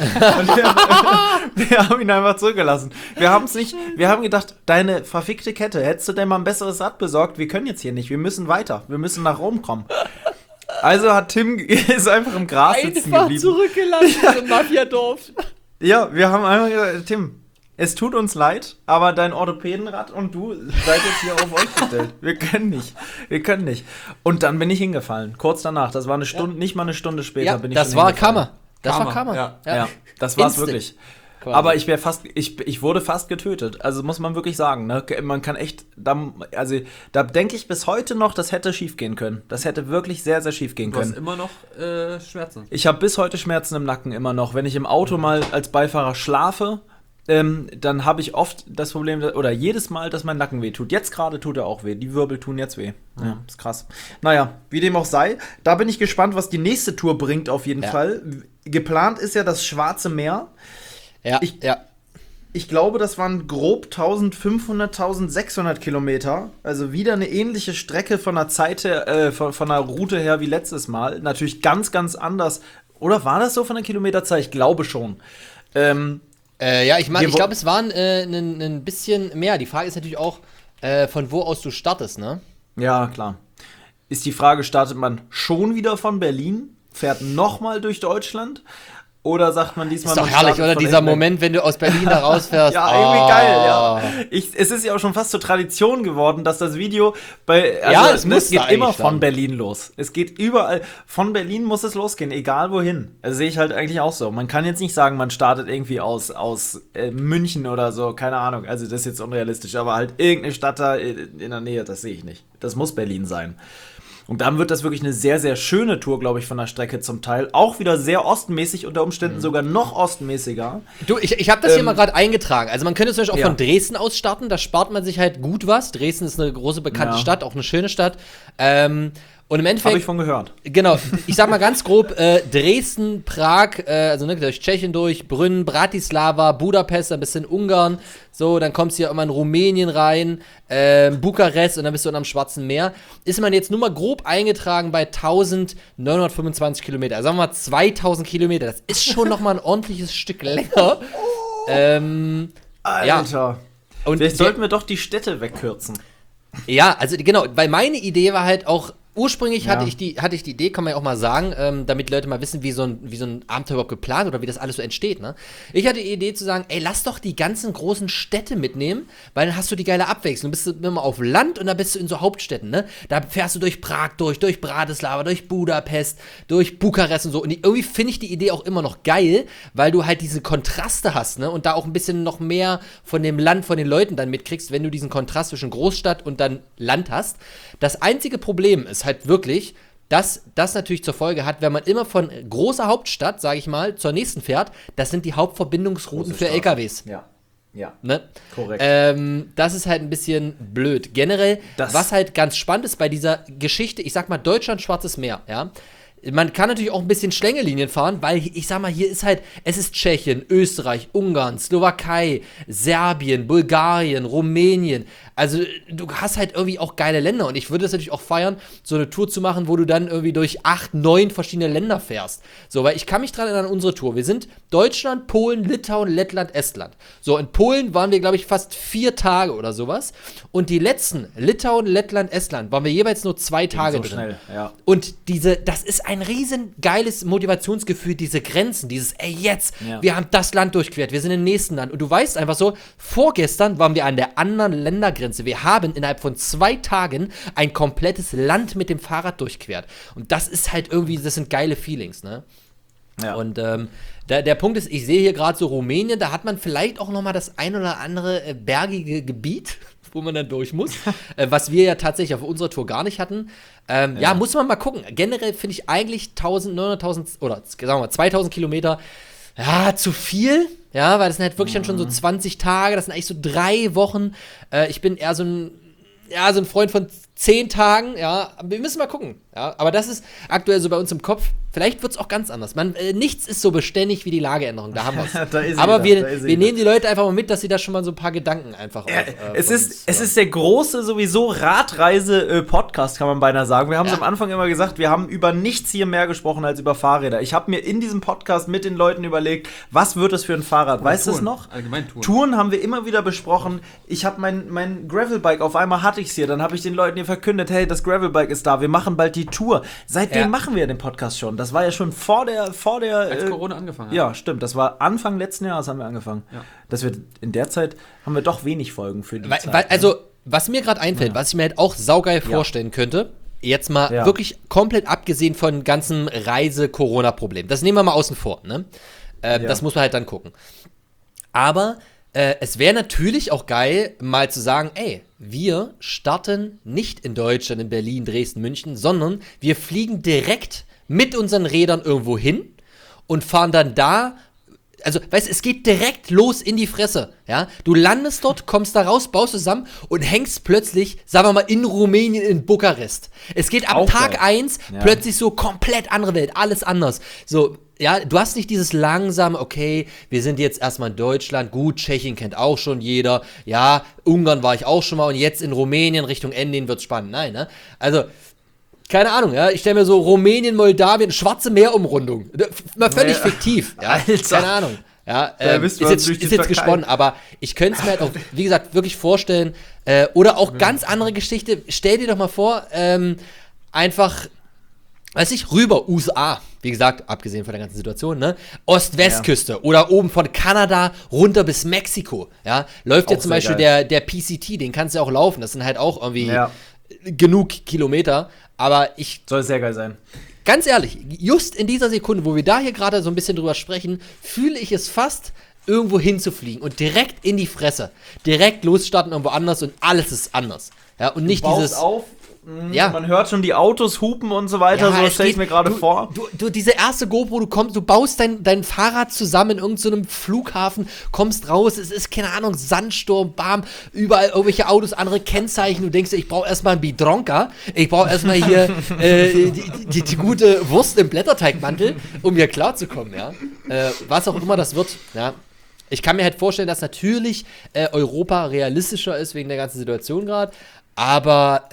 wir haben ihn einfach zurückgelassen. Wir haben gedacht, deine verfickte Kette, hättest du denn mal ein besseres Rad besorgt, wir können jetzt hier nicht, wir müssen weiter, wir müssen nach Rom kommen. Also hat Tim, ist einfach im Gras sitzen geblieben. Einfach zurückgelassen im Mafiadorf. Ja, wir haben einfach gesagt, Tim, es tut uns leid, aber dein Orthopädenrad und du seid jetzt hier auf euch gestellt. Wir können nicht. Und dann bin ich hingefallen, kurz danach. Das war eine Stunde, nicht mal eine Stunde später bin ich das schon war hingefallen. Das war Karma. Ja, das war's Instant. wirklich. Quasi. Aber ich wurde fast getötet. Also muss man wirklich sagen, ne? Man kann echt, da denke ich bis heute noch, das hätte schief gehen können. Das hätte wirklich sehr, sehr schief gehen können. Du hast immer noch Schmerzen. Ich habe bis heute Schmerzen im Nacken immer noch. Wenn ich im Auto mal als Beifahrer schlafe, dann habe ich oft das Problem, oder jedes Mal, dass mein Nacken weh tut. Jetzt gerade tut er auch weh. Die Wirbel tun jetzt weh. Ja, ist krass. Naja, wie dem auch sei, da bin ich gespannt, was die nächste Tour bringt auf jeden Fall. Geplant ist ja das Schwarze Meer. Ich glaube, das waren grob 1500, 1600 Kilometer. Also wieder eine ähnliche Strecke von der Zeit her, von der Route her wie letztes Mal. Natürlich ganz, ganz anders. Oder war das so von der Kilometerzahl? Ich glaube schon. Ich glaube, es waren ein bisschen mehr. Die Frage ist natürlich auch, von wo aus du startest, ne? Ja, klar. Ist die Frage, startet man schon wieder von Berlin, fährt nochmal durch Deutschland? Oder sagt man diesmal... Ist doch herrlich, oder? Dieser Moment, wenn du aus Berlin da rausfährst. Ja, irgendwie geil, ja. Es ist ja auch schon fast zur Tradition geworden, dass das Video es geht immer von Berlin los. Es geht überall, von Berlin muss es losgehen, egal wohin. Das sehe ich halt eigentlich auch so. Man kann jetzt nicht sagen, man startet irgendwie aus München oder so, keine Ahnung. Also das ist jetzt unrealistisch, aber halt irgendeine Stadt da in der Nähe, das sehe ich nicht. Das muss Berlin sein. Und dann wird das wirklich eine sehr, sehr schöne Tour, glaube ich, von der Strecke zum Teil. Auch wieder sehr ostmäßig, unter Umständen sogar noch ostmäßiger. Du, ich habe das hier mal gerade eingetragen. Also man könnte zum Beispiel auch von Dresden aus starten. Da spart man sich halt gut was. Dresden ist eine große, bekannte Stadt, auch eine schöne Stadt. Und im Endeffekt. Habe ich von gehört. Genau, ich sag mal ganz grob: Dresden, Prag, durch Tschechien durch, Brünn, Bratislava, Budapest, ein bisschen Ungarn. So, dann kommst du ja immer in Rumänien rein, Bukarest und dann bist du am Schwarzen Meer. Ist man jetzt nur mal grob eingetragen bei 1925 Kilometer. Also sagen wir mal 2000 Kilometer. Das ist schon noch mal ein ordentliches Stück länger. Alter. Ja. Und vielleicht sollten wir doch die Städte wegkürzen. Ja, also genau, weil meine Idee war halt auch, ursprünglich hatte ich die Idee, kann man ja auch mal sagen, damit die Leute mal wissen, wie so ein Abenteuer überhaupt geplant oder wie das alles so entsteht, ne? Ich hatte die Idee zu sagen, ey, lass doch die ganzen großen Städte mitnehmen, weil dann hast du die geile Abwechslung. Du bist immer auf Land und dann bist du in so Hauptstädten, ne? Da fährst du durch Prag durch Bratislava, durch Budapest, durch Bukarest und so. Und irgendwie finde ich die Idee auch immer noch geil, weil du halt diese Kontraste hast, ne? Und da auch ein bisschen noch mehr von dem Land, von den Leuten dann mitkriegst, wenn du diesen Kontrast zwischen Großstadt und dann Land hast. Das einzige Problem ist halt wirklich, dass das natürlich zur Folge hat, wenn man immer von großer Hauptstadt, sage ich mal, zur nächsten fährt, das sind die Hauptverbindungsrouten für LKWs. Ja. Ne? Korrekt. Das ist halt ein bisschen blöd. Generell, was halt ganz spannend ist bei dieser Geschichte, ich sag mal Deutschland, Schwarzes Meer, ja, man kann natürlich auch ein bisschen Schlängelinien fahren, weil ich sag mal, hier ist halt, es ist Tschechien, Österreich, Ungarn, Slowakei, Serbien, Bulgarien, Rumänien. Also du hast halt irgendwie auch geile Länder und ich würde das natürlich auch feiern, so eine Tour zu machen, wo du dann irgendwie durch 8, 9 verschiedene Länder fährst. So, weil ich kann mich dran erinnern an unsere Tour. Wir sind Deutschland, Polen, Litauen, Lettland, Estland. So, in Polen waren wir, glaube ich, fast 4 Tage oder sowas. Und die letzten, Litauen, Lettland, Estland, waren wir jeweils nur 2 Tage drin. Schnell, ja. Und das ist ein riesen geiles Motivationsgefühl, diese Grenzen, jetzt, wir haben das Land durchquert, wir sind im nächsten Land. Und du weißt einfach so, vorgestern waren wir an der anderen Ländergrenze. Wir haben innerhalb von 2 Tagen ein komplettes Land mit dem Fahrrad durchquert. Und das ist halt irgendwie, das sind geile Feelings, ne? Ja. Und der Punkt ist, ich sehe hier gerade so Rumänien, da hat man vielleicht auch noch mal das ein oder andere bergige Gebiet, wo man dann durch muss, was wir ja tatsächlich auf unserer Tour gar nicht hatten. Ja, muss man mal gucken. Generell finde ich eigentlich 1900 oder sagen wir mal 2000 Kilometer, ja, zu viel. Ja, weil das sind halt wirklich dann schon so 20 Tage, das sind eigentlich so 3 Wochen. Ich bin eher so ein Freund von 10 Tagen, ja, wir müssen mal gucken, ja, aber das ist aktuell so bei uns im Kopf, vielleicht wird es auch ganz anders, nichts ist so beständig wie die Lageänderung, da haben wir es. Aber wir nehmen die Leute einfach mal mit, dass sie da schon mal so ein paar Gedanken einfach es ist der große sowieso Radreise-Podcast, kann man beinahe sagen. Wir haben es am Anfang immer gesagt, wir haben über nichts hier mehr gesprochen als über Fahrräder. Ich habe mir in diesem Podcast mit den Leuten überlegt, was wird es für ein Fahrrad, weißt du es noch? Allgemein Touren haben wir immer wieder besprochen. Ich habe mein Gravelbike, auf einmal hatte ich es hier, dann habe ich den Leuten hier verkündet, hey, das Gravelbike ist da, wir machen bald die Tour. Seitdem machen wir den Podcast schon. Das war ja schon vor der als Corona angefangen hat. Ja, stimmt. Das war Anfang letzten Jahres haben wir angefangen. Ja. Dass wir in der Zeit haben wir doch wenig Folgen für die Zeit. Also, was mir gerade einfällt, was ich mir halt auch saugeil vorstellen könnte, jetzt mal wirklich komplett abgesehen von ganzen Reise-Corona-Problemen. Das nehmen wir mal außen vor, ne? Das muss man halt dann gucken. Aber es wäre natürlich auch geil, mal zu sagen, ey, wir starten nicht in Deutschland, in Berlin, Dresden, München, sondern wir fliegen direkt mit unseren Rädern irgendwo hin und fahren dann da, also, weißt du, es geht direkt los in die Fresse, ja? Du landest dort, kommst da raus, baust zusammen und hängst plötzlich, sagen wir mal, in Rumänien, in Bukarest. Es geht ab Tag 1 plötzlich so komplett andere Welt, alles anders. So, ja, du hast nicht dieses langsame, okay, wir sind jetzt erstmal in Deutschland, gut, Tschechien kennt auch schon jeder, ja, Ungarn war ich auch schon mal und jetzt in Rumänien Richtung Endien wird's spannend. Nein, ne? Also, keine Ahnung, ja, ich stelle mir so Rumänien, Moldawien, Schwarze Meerumrundung, mal völlig fiktiv, ja, Alter. Keine Ahnung. Ja, ist jetzt gesponnen, aber ich könnte es mir halt auch, wie gesagt, wirklich vorstellen, oder auch ganz andere Geschichte, stell dir doch mal vor, einfach, weiß ich, rüber, USA, wie gesagt, abgesehen von der ganzen Situation, ne, Ost-West-Küste oder oben von Kanada runter bis Mexiko, ja, läuft jetzt zum Beispiel der PCT, den kannst du ja auch laufen, das sind halt auch irgendwie genug Kilometer, aber soll sehr geil sein. Ganz ehrlich, just in dieser Sekunde, wo wir da hier gerade so ein bisschen drüber sprechen, fühle ich es fast, irgendwo hinzufliegen und direkt in die Fresse. Direkt losstarten irgendwo anders und alles ist anders. Ja, und nicht dieses. Auf. Man hört schon die Autos hupen und so weiter, so stelle ich mir gerade vor. Du, diese erste GoPro, du baust dein Fahrrad zusammen in irgendeinem Flughafen, kommst raus, es ist, keine Ahnung, Sandsturm, bam, überall irgendwelche Autos, andere Kennzeichen, du denkst, ich brauche erstmal einen Bidronka, ich brauche erstmal hier die gute Wurst im Blätterteigmantel, um hier klarzukommen, ja. Was auch immer das wird, ja. Ich kann mir halt vorstellen, dass natürlich Europa realistischer ist wegen der ganzen Situation gerade, aber,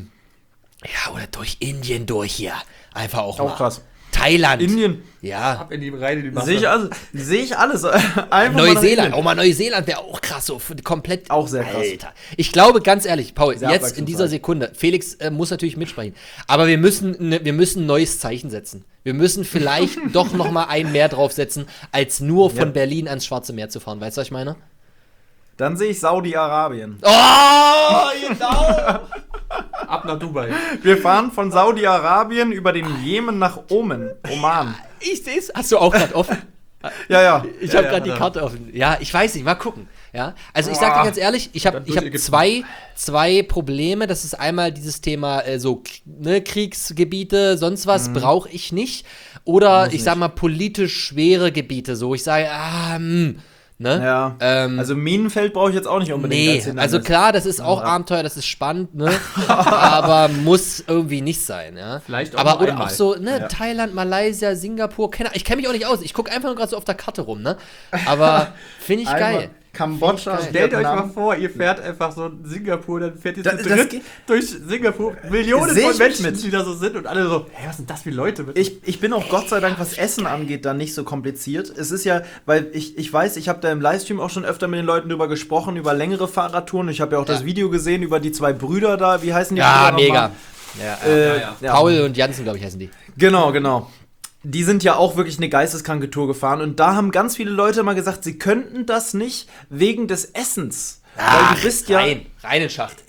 ja, oder durch Indien durch hier. Einfach auch mal. Krass. Thailand. Indien. Ja. Ab in die rein in die Masse. Sehe ich alles. Einfach Neuseeland. Auch mal Neuseeland wäre auch krass. So komplett. Auch sehr krass. Alter. Ich glaube, ganz ehrlich, Paul, sehr jetzt in dieser Sekunde, Felix muss natürlich mitsprechen, aber wir müssen ein neues Zeichen setzen. Wir müssen vielleicht doch noch mal ein mehr draufsetzen, als nur von Berlin ans Schwarze Meer zu fahren. Weißt du, was ich meine? Dann sehe ich Saudi-Arabien. Oh, genau! Ab nach Dubai. Wir fahren von Saudi-Arabien über den Jemen nach Oman. Ich sehe es. Hast du auch gerade offen? Ja. Ich habe gerade die Karte offen. Ja, ich weiß nicht. Mal gucken. Ja, also ich sag dir ganz ehrlich, ich hab zwei Probleme. Das ist einmal dieses Thema Kriegsgebiete, sonst was brauche ich nicht. Oder ich sag mal politisch schwere Gebiete. So, ich sage, Ne? Ja. Also Minenfeld brauche ich jetzt auch nicht unbedingt. Nee, als Hindernis. also klar, das ist auch Abenteuer, das ist spannend, ne? Aber muss irgendwie nicht sein, ja. Vielleicht auch aber nur oder einmal. auch so, ne, Thailand, Malaysia, Singapur, ich kenne mich auch nicht aus. Ich gucke einfach nur gerade so auf der Karte rum, ne? Aber finde ich geil. Kambodscha, Stellt euch Vietnam. mal vor, ihr fährt einfach so in Singapur, dann fährt ihr zu Das dritt geht- durch Singapur. Millionen Seh von ich Menschen, mit. die da so sind und alle so, hey, was sind das für Leute? Ich bin auch Gott sei Dank, was Essen angeht, dann nicht so kompliziert. Es ist ja, weil ich weiß, ich habe da im Livestream auch schon öfter mit den Leuten drüber gesprochen, über längere Fahrradtouren. Ich habe ja auch das Video gesehen über die 2 Brüder da. Wie heißen die Ja, Brüder nochmal? mega. Ja. Paul und Jansen, glaube ich, heißen die. Genau. Die sind ja auch wirklich eine geisteskranke Tour gefahren. Und da haben ganz viele Leute mal gesagt, sie könnten das nicht wegen des Essens. Weil du bist ja rein in den Schacht.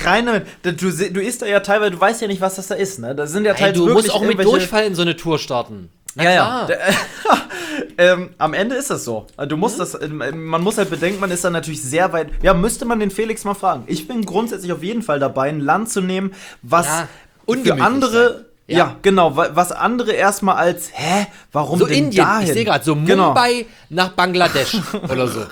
du isst da ja teilweise, du weißt ja nicht, was das da ist, ne? Das sind ja Nein, teilweise du wirklich musst auch mit irgendwelche- Durchfall in so eine Tour starten. Na Ja. klar. Am Ende ist das so. Du musst man muss halt bedenken, man ist dann natürlich sehr weit. Ja, müsste man den Felix mal fragen. Ich bin grundsätzlich auf jeden Fall dabei, ein Land zu nehmen, was Ja, für ungemütlich andere. sein. Ja, genau, was andere erstmal als, warum So denn Indien, dahin? ich sehe gerade, so Genau. Mumbai nach Bangladesch oder so.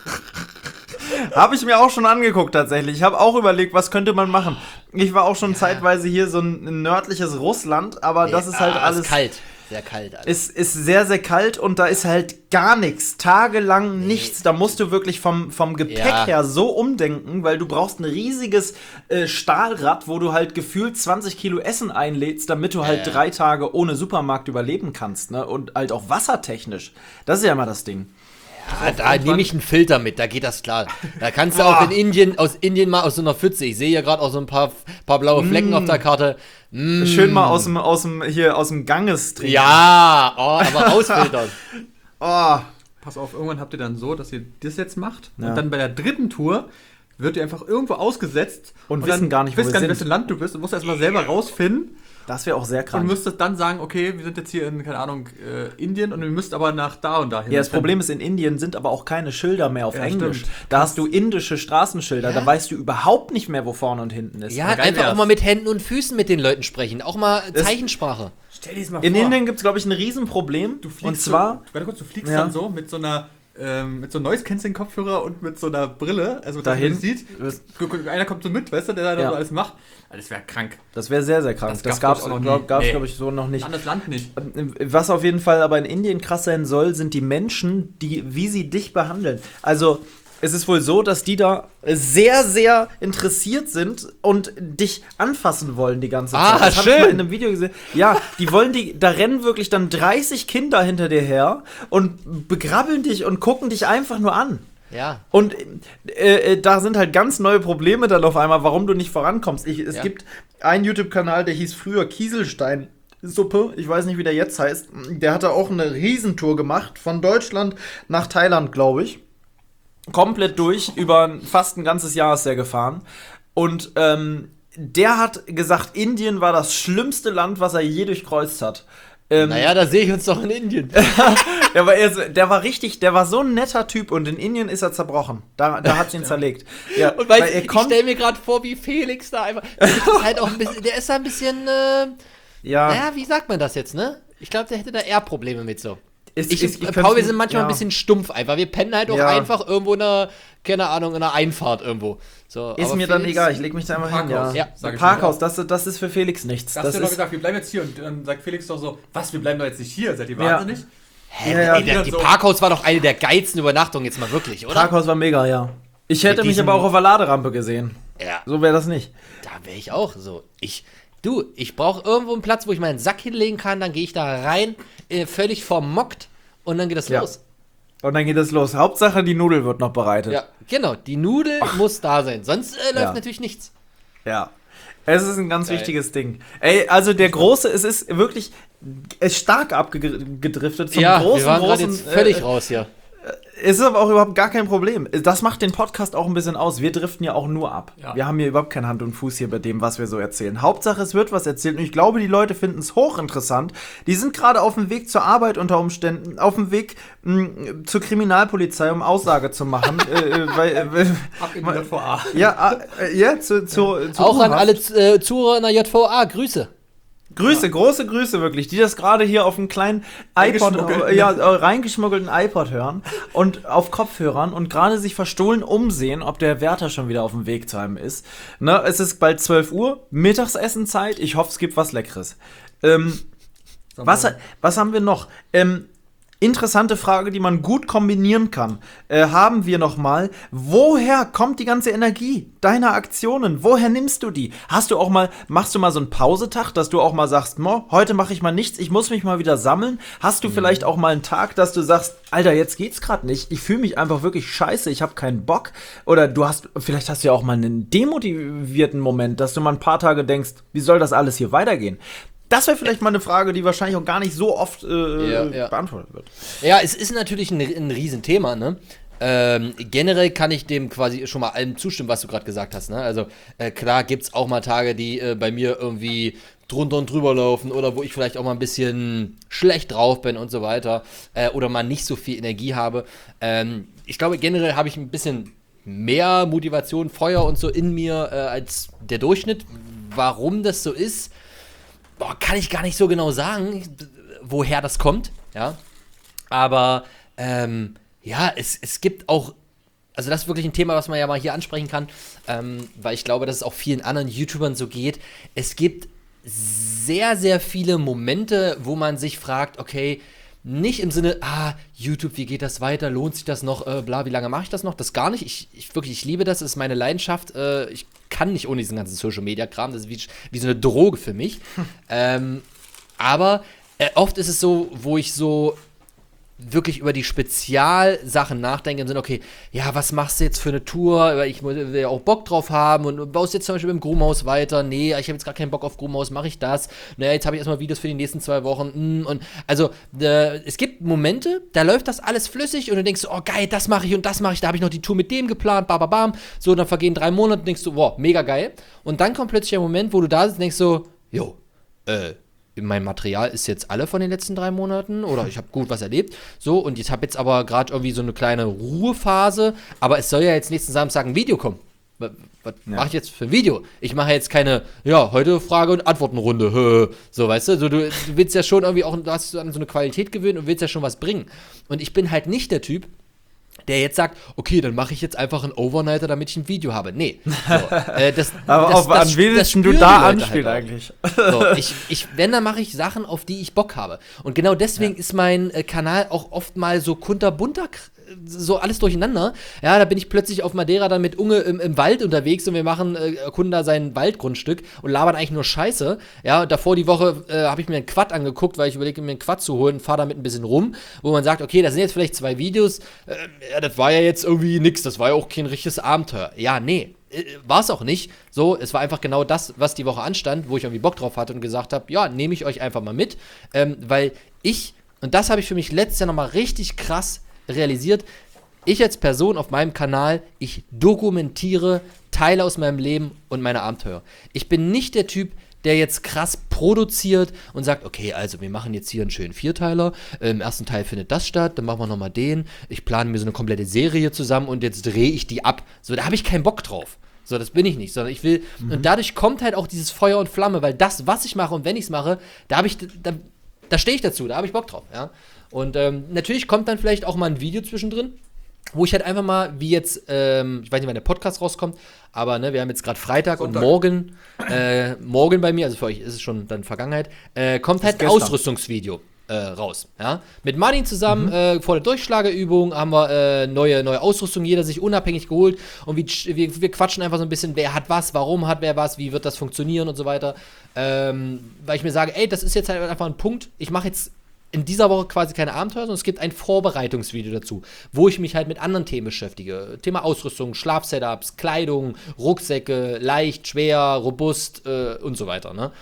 Habe ich mir auch schon angeguckt tatsächlich. Ich habe auch überlegt, was könnte man machen. Ich war auch schon zeitweise hier so ein nördliches Russland, aber das ist halt alles Ist kalt. Sehr kalt alles. ist sehr, sehr kalt und da ist halt gar nichts, tagelang nichts. Da musst du wirklich vom Gepäck her so umdenken, weil du brauchst ein riesiges Stahlrad, wo du halt gefühlt 20 Kilo Essen einlädst, damit du halt 3 Tage ohne Supermarkt überleben kannst. Ne? Und halt auch wassertechnisch. Das ist ja immer das Ding. Da nehme ich einen Filter mit, da geht das klar. Da kannst du auch aus Indien mal aus so einer Pfütze. Ich sehe ja gerade auch so ein paar blaue Flecken auf der Karte. Schön mal aus dem Ganges trinken. Ja, aber rausfiltern. Oh. Pass auf, irgendwann habt ihr dann so, dass ihr das jetzt macht Ja. und dann bei der 3. Tour wird ihr einfach irgendwo ausgesetzt Und wissen gar nicht, wo wir wisst gar nicht, sind. welches Land du bist und musst erstmal selber rausfinden Das wäre auch sehr und krank. müsstest dann sagen, okay, wir sind jetzt hier in, keine Ahnung, Indien und wir müsst aber nach da und dahin. Ja, das Problem ist, in Indien sind aber auch keine Schilder mehr auf Ja, Englisch. stimmt. Da hast du indische Straßenschilder, da weißt du überhaupt nicht mehr, wo vorne und hinten ist. Ja, Aber geil einfach wär's. auch mal mit Händen und Füßen mit den Leuten sprechen. Auch mal Das- Zeichensprache. Stell dir das mal In vor. Indien gibt es, glaube ich, ein Riesenproblem. Du fliegst Und zwar, warte kurz, du fliegst Ja. dann so mit so einer Noise-Canceling-Kopfhörer und mit so einer Brille, also dass Dahin. man sieht, einer kommt so mit, weißt du, der da Ja. so alles macht. Das wäre krank. das wäre sehr, sehr krank. Das Das gab's gab auch es, noch nie. glaube Nee. ich, so noch nicht. Anderes Land nicht. Was auf jeden Fall aber in Indien krass sein soll, sind die Menschen, wie sie dich behandeln. Also, es ist wohl so, dass die da sehr, sehr interessiert sind und dich anfassen wollen die ganze Zeit. Das hab ich schön. mal in einem Video gesehen. Ja, da rennen wirklich dann 30 Kinder hinter dir her und begrabbeln dich und gucken dich einfach nur an. Ja. Und da sind halt ganz neue Probleme dann auf einmal, warum du nicht vorankommst. Es gibt einen YouTube-Kanal, der hieß früher Kieselstein-Suppe. Ich weiß nicht, wie der jetzt heißt. Der hatte auch eine Riesentour gemacht, von Deutschland nach Thailand, glaube ich. Komplett durch, über fast ein ganzes Jahr ist der gefahren. Und der hat gesagt, Indien war das schlimmste Land, was er je durchkreuzt hat. Naja, da sehe ich uns doch in Indien. Der war so ein netter Typ und in Indien ist er zerbrochen. Da hat's ihn zerlegt. Ja, Und weißt, weil ich stelle mir gerade vor, wie Felix da einfach. Der ist halt auch ein bisschen, der ist da ein bisschen, naja, wie sagt man das jetzt, ne? Ich glaube, der hätte da eher Probleme mit so. Paul, wir sind manchmal ein bisschen stumpf einfach. Wir pennen halt auch Ja. einfach irgendwo in einer, keine Ahnung, in einer Einfahrt irgendwo. So, Ist aber mir dann Felix- egal, ich leg mich da einfach hin. Parkhaus. Ja. Sag ich Parkhaus, das ist für Felix nichts. Da hast du doch gesagt, wir bleiben jetzt hier und dann sagt Felix doch so, was, wir bleiben doch jetzt nicht hier, seid ihr Ja. wahnsinnig? Hä, Ja, ey, die so- Parkhaus war doch eine der geilsten Übernachtungen jetzt mal wirklich, oder? Parkhaus war mega, ja. Ich hätte mich diesem- aber auch auf der Laderampe gesehen. Ja, So wäre das nicht. da wäre ich auch so. Ich brauche irgendwo einen Platz, wo ich meinen Sack hinlegen kann, dann gehe ich da rein, völlig vermockt und dann geht das Ja. los. Und dann geht es los. Hauptsache, die Nudel wird noch bereitet. Ja, genau, die Nudel muss da sein, sonst läuft Ja. natürlich nichts. Ja. Es ist ein ganz Geil. wichtiges Ding. Ey, also der Große, es ist wirklich stark abgedriftet zum Ja, großen, wir waren gerade großen. jetzt völlig raus hier. Es ist aber auch überhaupt gar kein Problem. Das macht den Podcast auch ein bisschen aus. Wir driften ja auch nur ab. Ja. Wir haben hier überhaupt kein Hand und Fuß hier bei dem, was wir so erzählen. Hauptsache, es wird was erzählt. Und ich glaube, die Leute finden es hochinteressant. Die sind gerade auf dem Weg zur Arbeit unter Umständen, auf dem Weg zur Kriminalpolizei, um Aussage zu machen. Ab in die JVA. Ja, zu Auch an U-Haft. alle Zuhörer in der JVA, Grüße. Grüße, große Grüße wirklich, die das gerade hier auf einen kleinen iPod, reingeschmuggelten iPod hören und auf Kopfhörern und gerade sich verstohlen umsehen, ob der Wärter schon wieder auf dem Weg zu einem ist. Ne, es ist bald 12 Uhr, Mittagsessenzeit, ich hoffe, es gibt was Leckeres. Was haben wir noch? Interessante Frage, die man gut kombinieren kann. Haben wir noch mal, woher kommt die ganze Energie deiner Aktionen? Woher nimmst du die? Machst du mal so einen Pausetag, dass du auch mal sagst, heute mache ich mal nichts, ich muss mich mal wieder sammeln? Hast du vielleicht auch mal einen Tag, dass du sagst, Alter, jetzt geht's gerade nicht, ich fühle mich einfach wirklich scheiße, ich habe keinen Bock? Oder vielleicht hast du ja auch mal einen demotivierten Moment, dass du mal ein paar Tage denkst, wie soll das alles hier weitergehen? Das wäre vielleicht mal eine Frage, die wahrscheinlich auch gar nicht so oft beantwortet wird. Ja, es ist natürlich ein Riesenthema, ne? Generell kann ich dem quasi schon mal allem zustimmen, was du gerade gesagt hast, ne? Also klar gibt's auch mal Tage, die bei mir irgendwie drunter und drüber laufen oder wo ich vielleicht auch mal ein bisschen schlecht drauf bin und so weiter oder mal nicht so viel Energie habe. Ich glaube, generell habe ich ein bisschen mehr Motivation, Feuer und so in mir als der Durchschnitt. Warum das so ist, kann ich gar nicht so genau sagen, woher das kommt, ja. Aber, es gibt auch, also das ist wirklich ein Thema, was man ja mal hier ansprechen kann, weil ich glaube, dass es auch vielen anderen YouTubern so geht. Es gibt sehr, sehr viele Momente, wo man sich fragt, okay, nicht im Sinne, YouTube, wie geht das weiter, lohnt sich das noch, wie lange mache ich das noch? Das gar nicht, ich liebe das, ist meine Leidenschaft, ich kann nicht ohne diesen ganzen Social-Media-Kram, das ist wie so eine Droge für mich, aber oft ist es so, wo ich so wirklich über die Spezialsachen nachdenke, im Sinne, okay, ja, was machst du jetzt für eine Tour, weil ich will ja auch Bock drauf haben und baust jetzt zum Beispiel mit dem Grumhaus weiter, nee, ich habe jetzt gar keinen Bock auf Grumhaus, mache ich das, naja, jetzt habe ich erstmal Videos für die nächsten 2 Wochen, und also, es gibt Momente, da läuft das alles flüssig und du denkst, oh geil, das mache ich und das mache ich, da habe ich noch die Tour mit dem geplant, bababam, so, dann vergehen 3 Monate und denkst du, wow, mega geil, und dann kommt plötzlich der Moment, wo du da sitzt und denkst so, mein Material ist jetzt alle von den letzten 3 Monaten oder ich habe gut was erlebt, so, und ich habe jetzt aber gerade irgendwie so eine kleine Ruhephase, aber es soll ja jetzt nächsten Samstag ein Video kommen. Was mache ich jetzt für ein Video? Ich mache jetzt keine, heute Frage- und Antwortenrunde, so, weißt du, so, du willst ja schon irgendwie auch, du hast an so eine Qualität gewöhnt und willst ja schon was bringen. Und ich bin halt nicht der Typ, der jetzt sagt, okay, dann mache ich jetzt einfach einen Overnighter, damit ich ein Video habe. Nee. So, aber an wen willst du da anspielen halt eigentlich? So, wenn, dann mache ich Sachen, auf die ich Bock habe. Und genau deswegen ist mein Kanal auch oft mal so kunterbunter, so alles durcheinander. Ja, da bin ich plötzlich auf Madeira dann mit Unge im Wald unterwegs und wir erkunden da sein Waldgrundstück und labern eigentlich nur Scheiße. Ja, davor die Woche habe ich mir einen Quad angeguckt, weil ich überlege, mir einen Quad zu holen, fahre damit ein bisschen rum, wo man sagt, okay, das sind jetzt vielleicht 2 Videos, das war ja jetzt irgendwie nix, das war ja auch kein richtiges Abenteuer. Ja, nee, war es auch nicht. So, es war einfach genau das, was die Woche anstand, wo ich irgendwie Bock drauf hatte und gesagt habe, ja, nehme ich euch einfach mal mit, weil und das habe ich für mich letztes Jahr nochmal richtig krass realisiert, ich als Person auf meinem Kanal, ich dokumentiere Teile aus meinem Leben und meine Abenteuer. Ich bin nicht der Typ, der jetzt krass produziert und sagt, okay, also wir machen jetzt hier einen schönen 4-Teiler, im ersten Teil findet das statt, dann machen wir nochmal den, ich plane mir so eine komplette Serie zusammen und jetzt drehe ich die ab. So, da habe ich keinen Bock drauf. So, das bin ich nicht, sondern ich will, und dadurch kommt halt auch dieses Feuer und Flamme, weil das, was ich mache und wenn ich es mache, da stehe ich dazu, da habe ich Bock drauf, ja. Und natürlich kommt dann vielleicht auch mal ein Video zwischendrin, wo ich halt einfach mal, wie jetzt, ich weiß nicht, wann der Podcast rauskommt, aber ne, wir haben jetzt gerade Freitag Sonntag. Und morgen bei mir, also für euch ist es schon dann Vergangenheit, kommt halt ein Ausrüstungsvideo raus. Ja? Mit Martin zusammen vor der Durchschlageübung haben wir neue Ausrüstung, jeder sich unabhängig geholt und wir quatschen einfach so ein bisschen, wer hat was, warum hat wer was, wie wird das funktionieren und so weiter. Weil ich mir sage, ey, das ist jetzt halt einfach ein Punkt, ich mache jetzt in dieser Woche quasi keine Abenteuer, sondern es gibt ein Vorbereitungsvideo dazu, wo ich mich halt mit anderen Themen beschäftige. Thema Ausrüstung, Schlafsetups, Kleidung, Rucksäcke, leicht, schwer, robust und so weiter. Ne?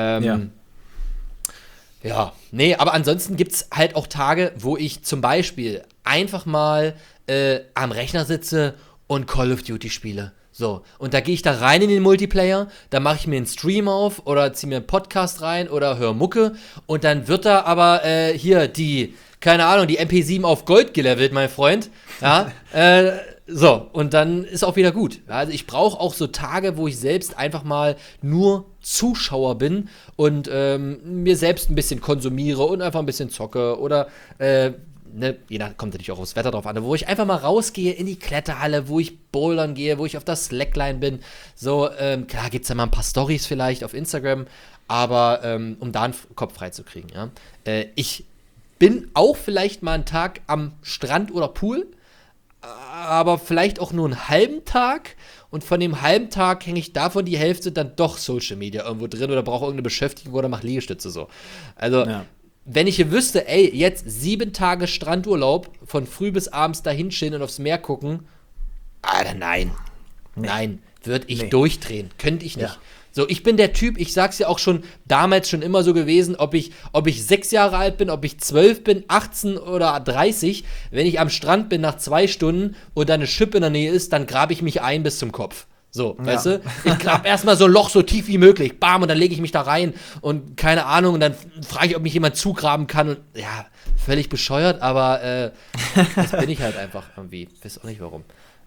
Aber ansonsten gibt es halt auch Tage, wo ich zum Beispiel einfach mal am Rechner sitze und Call of Duty spiele. So, und da gehe ich da rein in den Multiplayer, da mache ich mir einen Stream auf oder ziehe mir einen Podcast rein oder höre Mucke und dann wird da aber hier die MP7 auf Gold gelevelt, mein Freund, ja, So, und dann ist auch wieder gut. Also ich brauche auch so Tage, wo ich selbst einfach mal nur Zuschauer bin und mir selbst ein bisschen konsumiere und einfach ein bisschen zocke oder kommt natürlich auch aufs Wetter drauf an, wo ich einfach mal rausgehe in die Kletterhalle, wo ich bouldern gehe, wo ich auf der Slackline bin. So, klar gibt's da mal ein paar Storys vielleicht auf Instagram, aber um da einen Kopf frei zu kriegen, ja. Ich bin auch vielleicht mal einen Tag am Strand oder Pool, aber vielleicht auch nur einen halben Tag und von dem halben Tag hänge ich davon die Hälfte dann doch Social Media irgendwo drin oder brauche irgendeine Beschäftigung oder mache Liegestütze so. Also, wenn ich hier wüsste, ey, jetzt 7 Tage Strandurlaub, von früh bis abends dahin chillen und aufs Meer gucken, Alter, nein, würde ich durchdrehen, könnte ich nicht. Ja. So, ich bin der Typ, ich sag's ja auch schon damals schon immer so gewesen, ob ich 6 Jahre alt bin, ob ich 12 bin, 18 oder 30, wenn ich am Strand bin nach 2 Stunden und da eine Schippe in der Nähe ist, dann grabe ich mich ein bis zum Kopf. So, weißt du? Ich grab erstmal so ein Loch so tief wie möglich, bam, und dann lege ich mich da rein und keine Ahnung, und dann frage ich, ob mich jemand zugraben kann und ja, völlig bescheuert, aber das bin ich halt einfach irgendwie, weiß auch nicht warum.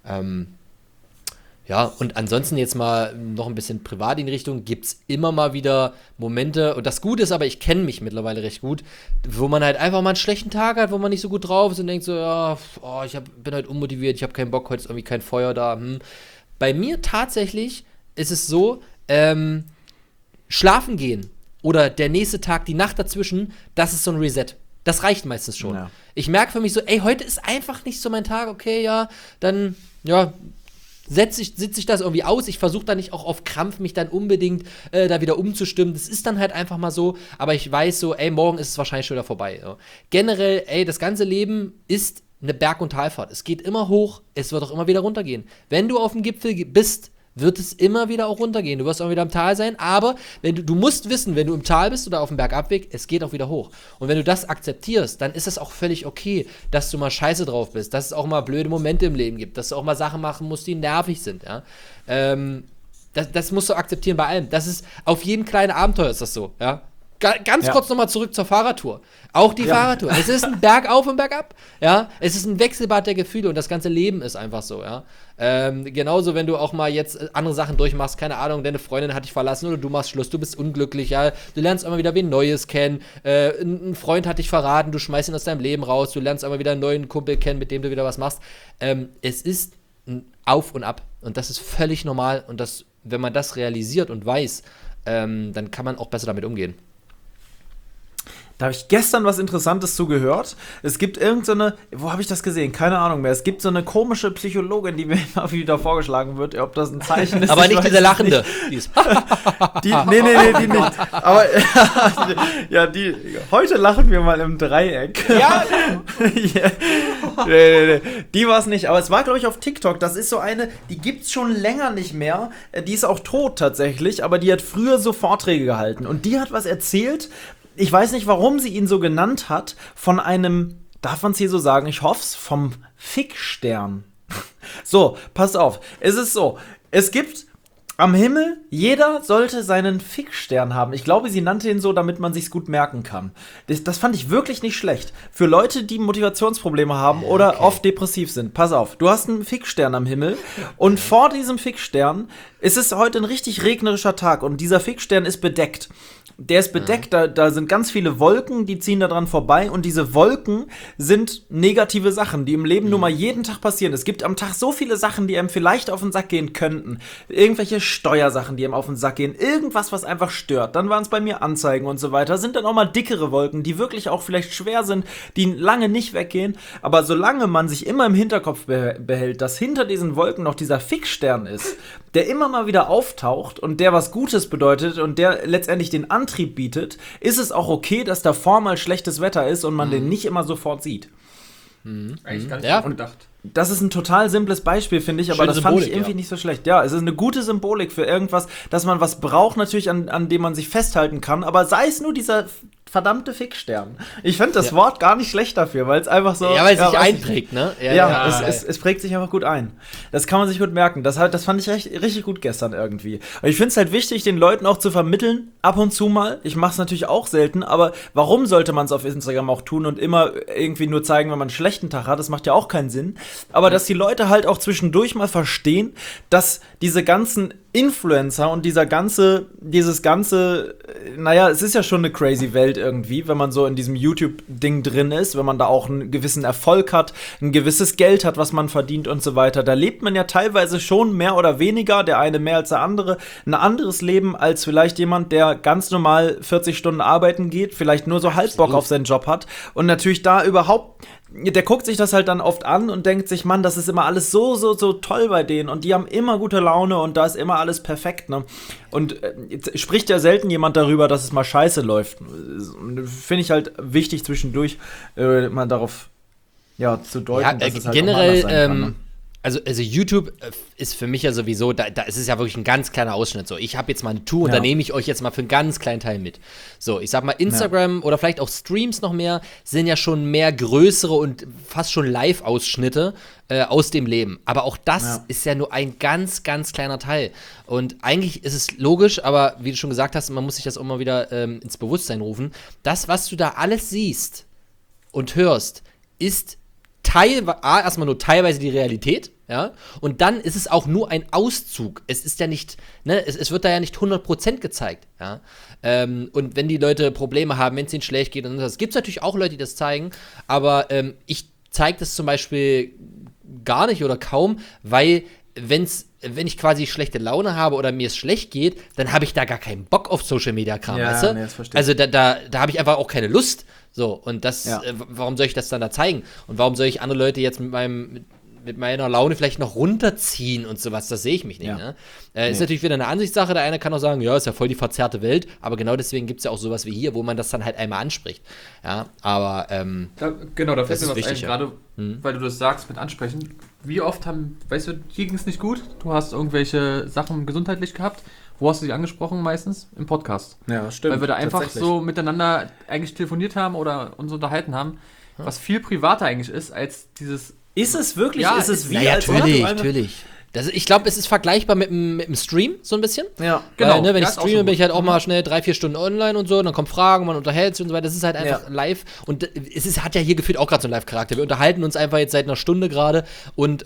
Ja, und ansonsten jetzt mal noch ein bisschen privat in die Richtung, gibt's immer mal wieder Momente, und das Gute ist aber, ich kenne mich mittlerweile recht gut, wo man halt einfach mal einen schlechten Tag hat, wo man nicht so gut drauf ist und denkt so, ja, bin halt unmotiviert, ich habe keinen Bock, heute ist irgendwie kein Feuer da. Bei mir tatsächlich ist es so, schlafen gehen oder der nächste Tag, die Nacht dazwischen, das ist so ein Reset. Das reicht meistens schon. Ja. Ich merke für mich so, ey, heute ist einfach nicht so mein Tag, okay, ja, dann, ja, sitze ich das irgendwie aus. Ich versuche da nicht auch auf Krampf mich dann unbedingt da wieder umzustimmen. Das ist dann halt einfach mal so. Aber ich weiß so, ey, morgen ist es wahrscheinlich schon wieder vorbei. So. Generell, ey, das ganze Leben ist eine Berg- und Talfahrt. Es geht immer hoch, es wird auch immer wieder runtergehen. Wenn du auf dem Gipfel bist, wird es immer wieder auch runtergehen. Du wirst auch wieder im Tal sein, aber du musst wissen, wenn du im Tal bist oder auf dem Bergabweg, es geht auch wieder hoch. Und wenn du das akzeptierst, dann ist es auch völlig okay, dass du mal scheiße drauf bist, dass es auch mal blöde Momente im Leben gibt, dass du auch mal Sachen machen musst, die nervig sind. Ja? Das musst du akzeptieren bei allem. Das ist, auf jedem kleinen Abenteuer ist das so. Ja? Ganz kurz nochmal zurück zur Fahrradtour. Auch die Fahrradtour. Es ist ein Bergauf und Bergab. Ja? Es ist ein Wechselbad der Gefühle und das ganze Leben ist einfach so. Ja? Genauso, wenn du auch mal jetzt andere Sachen durchmachst, keine Ahnung, deine Freundin hat dich verlassen oder du machst Schluss, du bist unglücklich, ja? Du lernst immer wieder wen Neues kennen, ein Freund hat dich verraten, du schmeißt ihn aus deinem Leben raus, du lernst immer wieder einen neuen Kumpel kennen, mit dem du wieder was machst. Es ist ein Auf und Ab und das ist völlig normal und das, wenn man das realisiert und weiß, dann kann man auch besser damit umgehen. Da habe ich gestern was Interessantes zugehört. Es gibt irgendeine, wo habe ich das gesehen? Keine Ahnung mehr. Es gibt so eine komische Psychologin, die mir immer wieder vorgeschlagen wird, ob das ein Zeichen ist. Aber nicht diese lachende. Nicht. Die nicht. Aber ja, heute lachen wir mal im Dreieck. Ja. Nee. Die war es nicht. Aber es war, glaube ich, auf TikTok. Das ist so eine, die gibt's schon länger nicht mehr. Die ist auch tot tatsächlich, aber die hat früher so Vorträge gehalten. Und die hat was erzählt. Ich weiß nicht, warum sie ihn so genannt hat, von einem, darf man es hier so sagen, ich hoff's, vom Fickstern. So, pass auf, es ist so, es gibt am Himmel, jeder sollte seinen Fickstern haben. Ich glaube, sie nannte ihn so, damit man sich's gut merken kann. Das fand ich wirklich nicht schlecht. Für Leute, die Motivationsprobleme haben oder oft depressiv sind. Pass auf, du hast einen Fickstern am Himmel und vor diesem Fickstern ist es heute ein richtig regnerischer Tag und dieser Fickstern ist bedeckt. Der ist bedeckt, da sind ganz viele Wolken, die ziehen da dran vorbei und diese Wolken sind negative Sachen, die im Leben nun mal jeden Tag passieren. Es gibt am Tag so viele Sachen, die einem vielleicht auf den Sack gehen könnten. Irgendwelche Steuersachen, die einem auf den Sack gehen. Irgendwas, was einfach stört. Dann waren es bei mir Anzeigen und so weiter. Sind dann auch mal dickere Wolken, die wirklich auch vielleicht schwer sind, die lange nicht weggehen. Aber solange man sich immer im Hinterkopf behält, dass hinter diesen Wolken noch dieser Fixstern ist, der immer mal wieder auftaucht und der was Gutes bedeutet und der letztendlich den Antrieb bietet, ist es auch okay, dass davor mal schlechtes Wetter ist und man den nicht immer sofort sieht. Eigentlich gar nicht gedacht. Das ist ein total simples Beispiel, finde ich, aber das fand ich irgendwie nicht so schlecht. Ja, es ist eine gute Symbolik für irgendwas, dass man was braucht natürlich, an dem man sich festhalten kann, aber sei es nur dieser verdammte Fickstern. Ich finde das Wort gar nicht schlecht dafür, weil es einfach so... Ja, weil es sich einprägt, ne? Es prägt sich einfach gut ein. Das kann man sich gut merken. Das fand ich richtig gut gestern irgendwie. Und ich finde es halt wichtig, den Leuten auch zu vermitteln, ab und zu mal. Ich mache es natürlich auch selten, aber warum sollte man es auf Instagram auch tun und immer irgendwie nur zeigen, wenn man einen schlechten Tag hat? Das macht ja auch keinen Sinn. Aber dass die Leute halt auch zwischendurch mal verstehen, dass diese ganzen Influencer und dieses ganze, naja, es ist ja schon eine crazy Welt irgendwie, wenn man so in diesem YouTube-Ding drin ist, wenn man da auch einen gewissen Erfolg hat, ein gewisses Geld hat, was man verdient und so weiter. Da lebt man ja teilweise schon mehr oder weniger, der eine mehr als der andere, ein anderes Leben als vielleicht jemand, der ganz normal 40 Stunden arbeiten geht, vielleicht nur so halb Bock auf seinen Job hat und natürlich da überhaupt... Der guckt sich das halt dann oft an und denkt sich, Mann, das ist immer alles so toll bei denen und die haben immer gute Laune und da ist immer alles perfekt, ne? Und jetzt spricht ja selten jemand darüber, dass es mal scheiße läuft. Finde ich halt wichtig zwischendurch mal darauf zu deuten, dass es halt generell, auch anders sein kann, ne? Also YouTube ist für mich ja sowieso, da ist es ja wirklich ein ganz kleiner Ausschnitt. So, ich habe jetzt mal eine Tour und da nehme ich euch jetzt mal für einen ganz kleinen Teil mit. So, ich sag mal, Instagram oder vielleicht auch Streams noch mehr, sind ja schon mehr größere und fast schon Live-Ausschnitte aus dem Leben. Aber auch das ist ja nur ein ganz, ganz kleiner Teil. Und eigentlich ist es logisch, aber wie du schon gesagt hast, man muss sich das auch mal wieder ins Bewusstsein rufen. Das, was du da alles siehst und hörst, ist erstmal nur teilweise die Realität, ja, und dann ist es auch nur ein Auszug. Es ist ja nicht, ne, es wird da ja nicht 100% gezeigt, ja. Und wenn die Leute Probleme haben, wenn es ihnen schlecht geht, und das gibt es natürlich auch Leute, die das zeigen, aber ich zeige das zum Beispiel gar nicht oder kaum, weil wenn ich quasi schlechte Laune habe oder mir es schlecht geht, dann habe ich da gar keinen Bock auf Social-Media-Kram, weißt du? Nee, das verstehe ich. Also da habe ich einfach auch keine Lust. So, und warum soll ich das dann da zeigen? Und warum soll ich andere Leute jetzt mit meiner Laune vielleicht noch runterziehen und sowas? Das sehe ich mich nicht, ne? Ist natürlich wieder eine Ansichtssache. Der eine kann auch sagen, ja, ist ja voll die verzerrte Welt, aber genau deswegen gibt es ja auch sowas wie hier, wo man das dann halt einmal anspricht. Ja, aber da fällt mir was ein, gerade weil du das sagst mit Ansprechen. Wie oft weißt du, hier ging es nicht gut, du hast irgendwelche Sachen gesundheitlich gehabt. Wo hast du sie angesprochen meistens? Im Podcast. Ja, stimmt. Weil wir da einfach so miteinander eigentlich telefoniert haben oder uns unterhalten haben, was viel privater eigentlich ist, als dieses... Ist es wirklich? Ja, ist es wie? Ja, natürlich. Ich glaube, es ist vergleichbar mit dem Stream, so ein bisschen. Ja, genau. Weil, ne, wenn ich streame, bin ich halt auch mal schnell 3-4 Stunden online und so, dann kommen Fragen, man unterhält sich und so weiter. Das ist halt einfach live. Und hat ja hier gefühlt auch gerade so einen Live-Charakter. Wir unterhalten uns einfach jetzt seit einer Stunde gerade und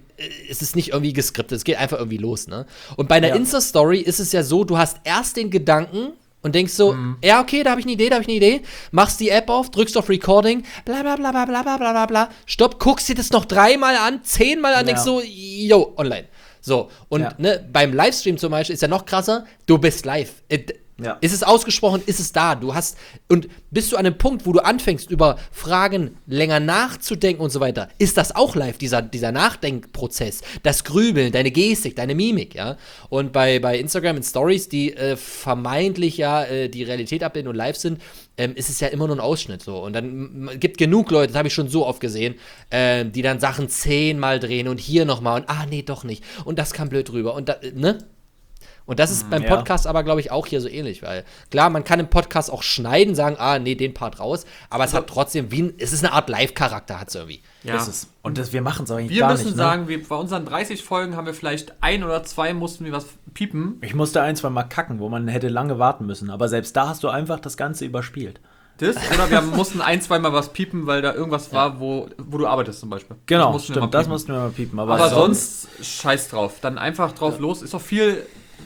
es ist nicht irgendwie geskriptet. Es geht einfach irgendwie los, ne? Und bei einer Insta-Story ist es ja so, du hast erst den Gedanken und denkst so, ja, okay, da habe ich eine Idee, machst die App auf, drückst auf Recording, bla bla bla bla bla bla bla bla, stopp, guckst dir das noch 3-mal an, 10-mal an, denkst so, yo, online. So, und ne, beim Livestream zum Beispiel ist ja noch krasser, du bist live. Ist es ausgesprochen, ist es da. Und bist du an einem Punkt, wo du anfängst, über Fragen länger nachzudenken und so weiter, ist das auch live, dieser Nachdenkprozess, das Grübeln, deine Gestik, deine Mimik, ja. Und bei Instagram in Stories, die vermeintlich die Realität abbilden und live sind, ist es ja immer nur ein Ausschnitt so. Und dann gibt genug Leute, das habe ich schon so oft gesehen, die dann Sachen 10-mal drehen und hier nochmal und nee, doch nicht. Und das kam blöd rüber. Und ne? Und das ist beim Podcast aber, glaube ich, auch hier so ähnlich, weil klar, man kann im Podcast auch schneiden, sagen, nee, den Part raus, aber es hat trotzdem es ist eine Art Live-Charakter, hat es irgendwie. Ja. Ist es. Und wir machen es eigentlich gar nicht. Wir müssen sagen, bei unseren 30 Folgen haben wir vielleicht 1 oder 2 mussten wir was piepen. Ich musste 1-2 Mal kacken, wo man hätte lange warten müssen, aber selbst da hast du einfach das Ganze überspielt. Oder wir mussten 1-2 Mal was piepen, weil da irgendwas war, wo du arbeitest zum Beispiel. Genau, das mussten wir mal piepen. Aber sonst scheiß drauf, dann einfach drauf los, ist doch viel...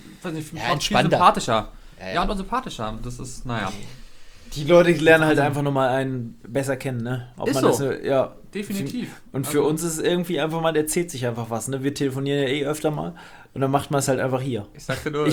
viel sympathischer. Ja, und sympathischer. Das ist, naja. Die Leute lernen halt einfach nochmal einen besser kennen, ne? Definitiv. Und für uns ist es irgendwie einfach mal, erzählt sich einfach was, ne? Wir telefonieren ja öfter mal und dann macht man es halt einfach hier. Ich sagte nur,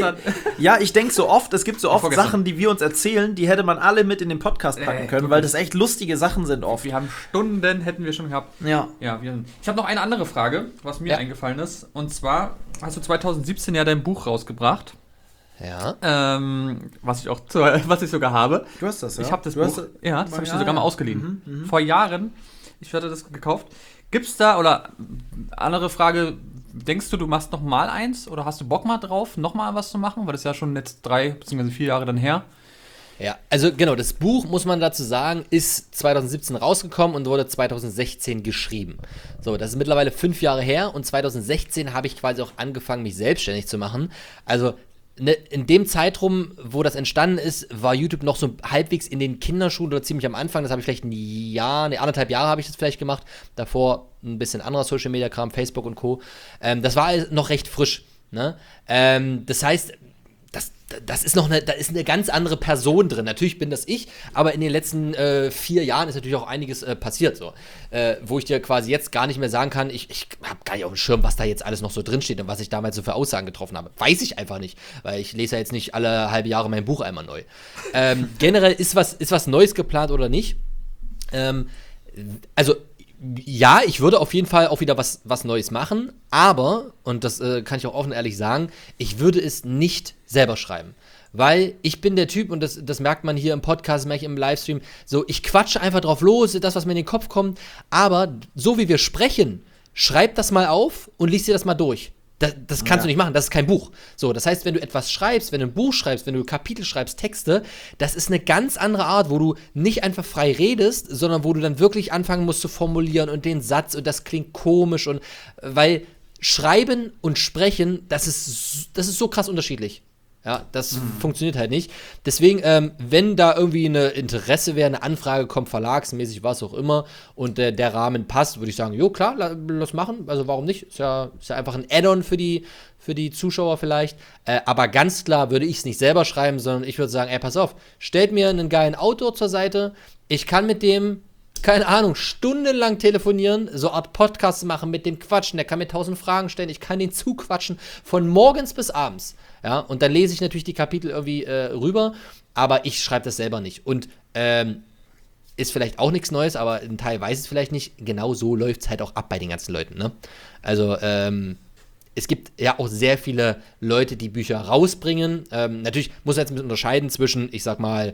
ich denke so oft, es gibt so oft Sachen, die wir uns erzählen, die hätte man alle mit in den Podcast packen können, weil das echt lustige Sachen sind oft. Wir haben Stunden, hätten wir schon gehabt. Ja. Ich habe noch eine andere Frage, was mir eingefallen ist. Und zwar hast du 2017 ja dein Buch rausgebracht. Ja. Was ich sogar habe. Du hast das, ja? Ich habe das Buch. Das habe ich dir sogar mal ausgeliehen. Vor Jahren. Ich hatte das gekauft. Gibt's da, oder andere Frage, denkst du machst noch mal eins oder hast du Bock mal drauf, noch mal was zu machen? Weil das ist ja schon jetzt 3 bzw. 4 Jahre dann her. Ja, also genau, das Buch, muss man dazu sagen, ist 2017 rausgekommen und wurde 2016 geschrieben. So, das ist mittlerweile 5 Jahre her und 2016 habe ich quasi auch angefangen, mich selbstständig zu machen. Also in dem Zeitraum, wo das entstanden ist, war YouTube noch so halbwegs in den Kinderschuhen oder ziemlich am Anfang. Das habe ich vielleicht 1,5 Jahre habe ich das vielleicht gemacht. Davor ein bisschen anderer Social-Media-Kram, Facebook und Co. Das war noch recht frisch. Ne? Das heißt, da ist eine ganz andere Person drin. Natürlich bin das ich, aber in den letzten 4 Jahren ist natürlich auch einiges passiert, so. Wo ich dir quasi jetzt gar nicht mehr sagen kann, ich habe gar nicht auf dem Schirm, was da jetzt alles noch so drin steht und was ich damals so für Aussagen getroffen habe. Weiß ich einfach nicht, weil ich lese ja jetzt nicht alle halbe Jahre mein Buch einmal neu. Generell ist was Neues geplant oder nicht? Also ja, ich würde auf jeden Fall auch wieder was Neues machen, aber, und das kann ich auch offen ehrlich sagen, ich würde es nicht selber schreiben. Weil ich bin der Typ, und das merkt man hier im Podcast, merke ich im Livestream, so, ich quatsche einfach drauf los, das, was mir in den Kopf kommt, aber so wie wir sprechen, schreib das mal auf und lies dir das mal durch. Das kannst du nicht machen, das ist kein Buch. So, das heißt, wenn du etwas schreibst, wenn du ein Buch schreibst, wenn du Kapitel schreibst, Texte, das ist eine ganz andere Art, wo du nicht einfach frei redest, sondern wo du dann wirklich anfangen musst zu formulieren und den Satz und das klingt komisch und weil Schreiben und Sprechen, das ist so krass unterschiedlich. Ja, das funktioniert halt nicht. Deswegen, wenn da irgendwie eine Interesse wäre, eine Anfrage kommt, verlagsmäßig, was auch immer, und der Rahmen passt, würde ich sagen, jo, klar, lass machen. Also warum nicht? Ist ja einfach ein Add-on für die Zuschauer vielleicht. Aber ganz klar würde ich es nicht selber schreiben, sondern ich würde sagen, ey, pass auf, stellt mir einen geilen Autor zur Seite. Ich kann mit dem, keine Ahnung, stundenlang telefonieren, so eine Art Podcasts machen, mit dem quatschen, der kann mir 1000 Fragen stellen, ich kann den zuquatschen, von morgens bis abends. Ja, und dann lese ich natürlich die Kapitel irgendwie rüber, aber ich schreibe das selber nicht. Und ist vielleicht auch nichts Neues, aber ein Teil weiß es vielleicht nicht. Genau so läuft es halt auch ab bei den ganzen Leuten, ne? Also, es gibt ja auch sehr viele Leute, die Bücher rausbringen. Natürlich muss man jetzt ein bisschen unterscheiden zwischen, ich sag mal,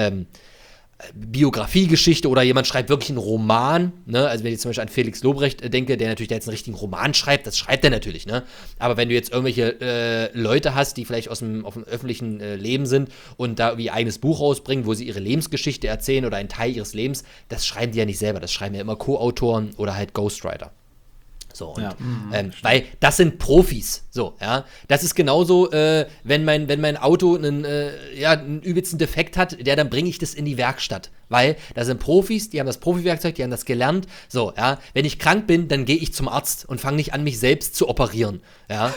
Biografiegeschichte oder jemand schreibt wirklich einen Roman, ne? Also wenn ich zum Beispiel an Felix Lobrecht denke, der natürlich da jetzt einen richtigen Roman schreibt, das schreibt er natürlich, ne? Aber wenn du jetzt irgendwelche Leute hast, die vielleicht auf dem öffentlichen Leben sind und da irgendwie ein eigenes Buch rausbringen, wo sie ihre Lebensgeschichte erzählen oder einen Teil ihres Lebens, das schreiben die ja nicht selber, das schreiben ja immer Co-Autoren oder halt Ghostwriter. So, und, weil das sind Profis, so, ja. Das ist genauso, wenn mein Auto einen übelsten Defekt hat, dann bringe ich das in die Werkstatt. Weil da sind Profis, die haben das Profi-Werkzeug, die haben das gelernt. So, ja. Wenn ich krank bin, dann gehe ich zum Arzt und fange nicht an, mich selbst zu operieren. Ja.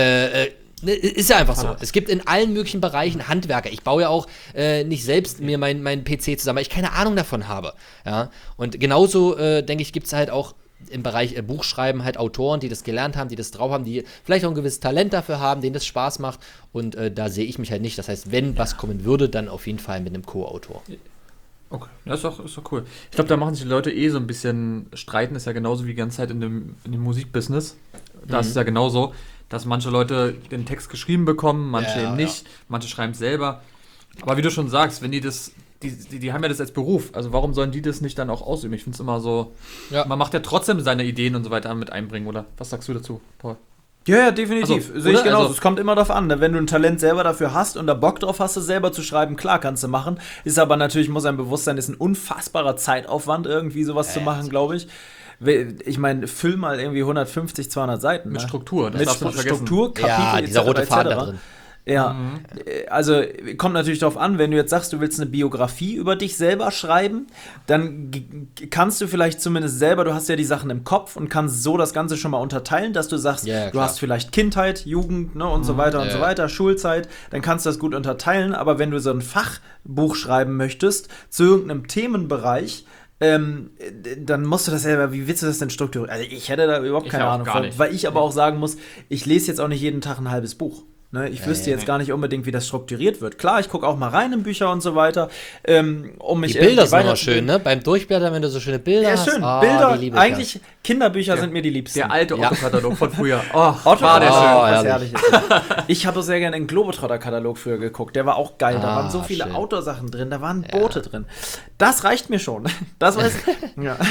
Ist ja einfach so. Es gibt in allen möglichen Bereichen Handwerker. Ich baue ja auch nicht selbst mir meinen PC zusammen, weil ich keine Ahnung davon habe. Ja. Und genauso, denke ich, gibt es halt auch im Bereich Buchschreiben halt Autoren, die das gelernt haben, die das drauf haben, die vielleicht auch ein gewisses Talent dafür haben, denen das Spaß macht. Und da sehe ich mich halt nicht. Das heißt, wenn was kommen würde, dann auf jeden Fall mit einem Co-Autor. Okay, das ist doch cool. Ich glaube, da machen sich die Leute so ein bisschen streiten. Ist ja genauso wie die ganze Zeit in dem Musikbusiness. Da ist es ja genauso, dass manche Leute den Text geschrieben bekommen, manche eben nicht. Manche schreiben es selber. Aber wie du schon sagst, wenn die das... Die haben ja das als Beruf, also warum sollen die das nicht dann auch ausüben? Ich finde es immer so, man macht ja trotzdem seine Ideen und so weiter mit einbringen, oder? Was sagst du dazu, Paul? Ja, definitiv. Sehe ich genauso. Es kommt immer darauf an, ne? Wenn du ein Talent selber dafür hast und da Bock drauf hast, es selber zu schreiben, klar, kannst du machen. Ist aber natürlich, muss ein Bewusstsein, ist ein unfassbarer Zeitaufwand, irgendwie sowas zu machen, glaube ich. Ich meine, füll mal irgendwie 150, 200 Seiten. Mit ne? Struktur, das darfst du nicht vergessen. Struktur, Kapitel, dieser rote Faden da drin. Ja, also kommt natürlich darauf an, wenn du jetzt sagst, du willst eine Biografie über dich selber schreiben, dann kannst du vielleicht zumindest selber, du hast ja die Sachen im Kopf und kannst so das Ganze schon mal unterteilen, dass du sagst, du hast vielleicht Kindheit, Jugend, ne, und so weiter und so weiter, Schulzeit, dann kannst du das gut unterteilen, aber wenn du so ein Fachbuch schreiben möchtest zu irgendeinem Themenbereich, dann musst du das selber, wie willst du das denn strukturieren? Also ich hätte da überhaupt keine Ahnung von, weil ich aber auch sagen muss, ich lese jetzt auch nicht jeden Tag ein halbes Buch. Ne, ich wüsste jetzt gar nicht unbedingt, wie das strukturiert wird. Klar, ich gucke auch mal rein in Bücher und so weiter. Die Bilder sind immer schön, ne? Beim Durchblättern, wenn du so schöne Bilder hast. Ja, schön. Bilder, eigentlich Kinderbücher sind mir die liebsten. Der alte Otto-Katalog von früher. Otto war der schön. Was Herrliches. Ich habe sehr gerne den Globetrotter-Katalog früher geguckt. Der war auch geil. Da waren so viele Outdoor-Sachen drin. Da waren Boote drin. Das reicht mir schon. Das weiß ich. Ja.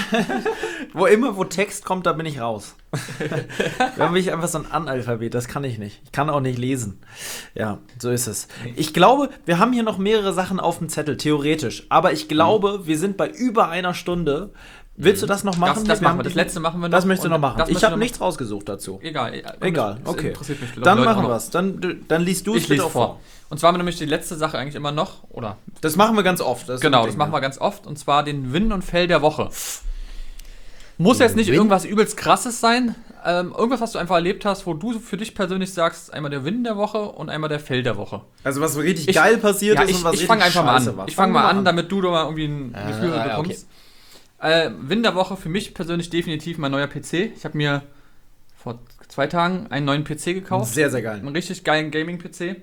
Wo Text kommt, da bin ich raus. Da bin ich einfach so ein Analphabet. Das kann ich nicht. Ich kann auch nicht lesen. vergessen. Ja, so ist es. Ich glaube, wir haben hier noch mehrere Sachen auf dem Zettel, theoretisch. Aber ich glaube, wir sind bei über einer Stunde. Willst du das noch machen? Das machen wir. Das letzte machen wir noch. Das möchtest du noch machen. Ich habe nichts rausgesucht dazu. Egal, okay. Interessiert mich. Dann machen wir es. Dann liest du es bitte vor. Und zwar haben wir nämlich die letzte Sache eigentlich immer noch, oder? Das machen wir ganz oft. Das machen wir ganz oft. Und zwar den Win und Fail der Woche. Muss jetzt nicht irgendwas übelst Krasses sein. Irgendwas, was du einfach erlebt hast, wo du für dich persönlich sagst, einmal der Win der Woche und einmal der Fail der Woche. Also was richtig geil passiert ist und was richtig scheiße war. Ich fange mal an, damit du da mal irgendwie ein Gefühl bekommst. Okay. Win der Woche für mich persönlich definitiv mein neuer PC. Ich habe mir vor 2 Tagen einen neuen PC gekauft. Sehr, sehr geil. Einen richtig geilen Gaming-PC.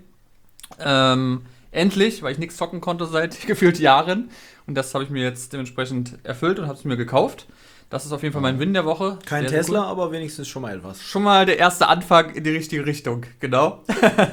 Endlich, weil ich nichts zocken konnte seit gefühlt Jahren. Und das habe ich mir jetzt dementsprechend erfüllt und habe es mir gekauft. Das ist auf jeden Fall mein Win der Woche. Kein sehr, Tesla, sehr cool. Aber wenigstens schon mal etwas. Schon mal der erste Anfang in die richtige Richtung, genau.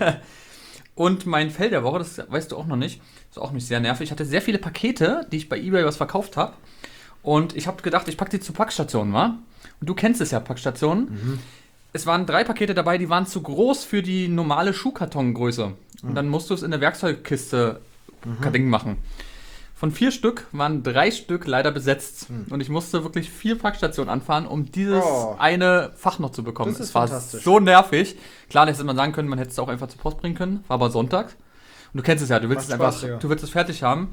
Und mein Fail der Woche, das weißt du auch noch nicht, ist auch nicht sehr nervig. Ich hatte sehr viele Pakete, die ich bei eBay was verkauft habe. Und ich habe gedacht, ich packe die zu Packstationen, wa? Und du kennst es ja, Packstationen. Mhm. Es waren 3 Pakete dabei, die waren zu groß für die normale Schuhkartongröße. Und dann musst du es in der Werkzeugkiste Ding machen. Von 4 Stück waren 3 Stück leider besetzt. Und ich musste wirklich 4 Packstationen anfahren, um dieses eine Fach noch zu bekommen. Das ist fantastisch. So nervig. Klar, hätte man sagen können, man hätte es auch einfach zur Post bringen können. War aber Sonntag. Und du kennst es ja, du willst du willst es fertig haben.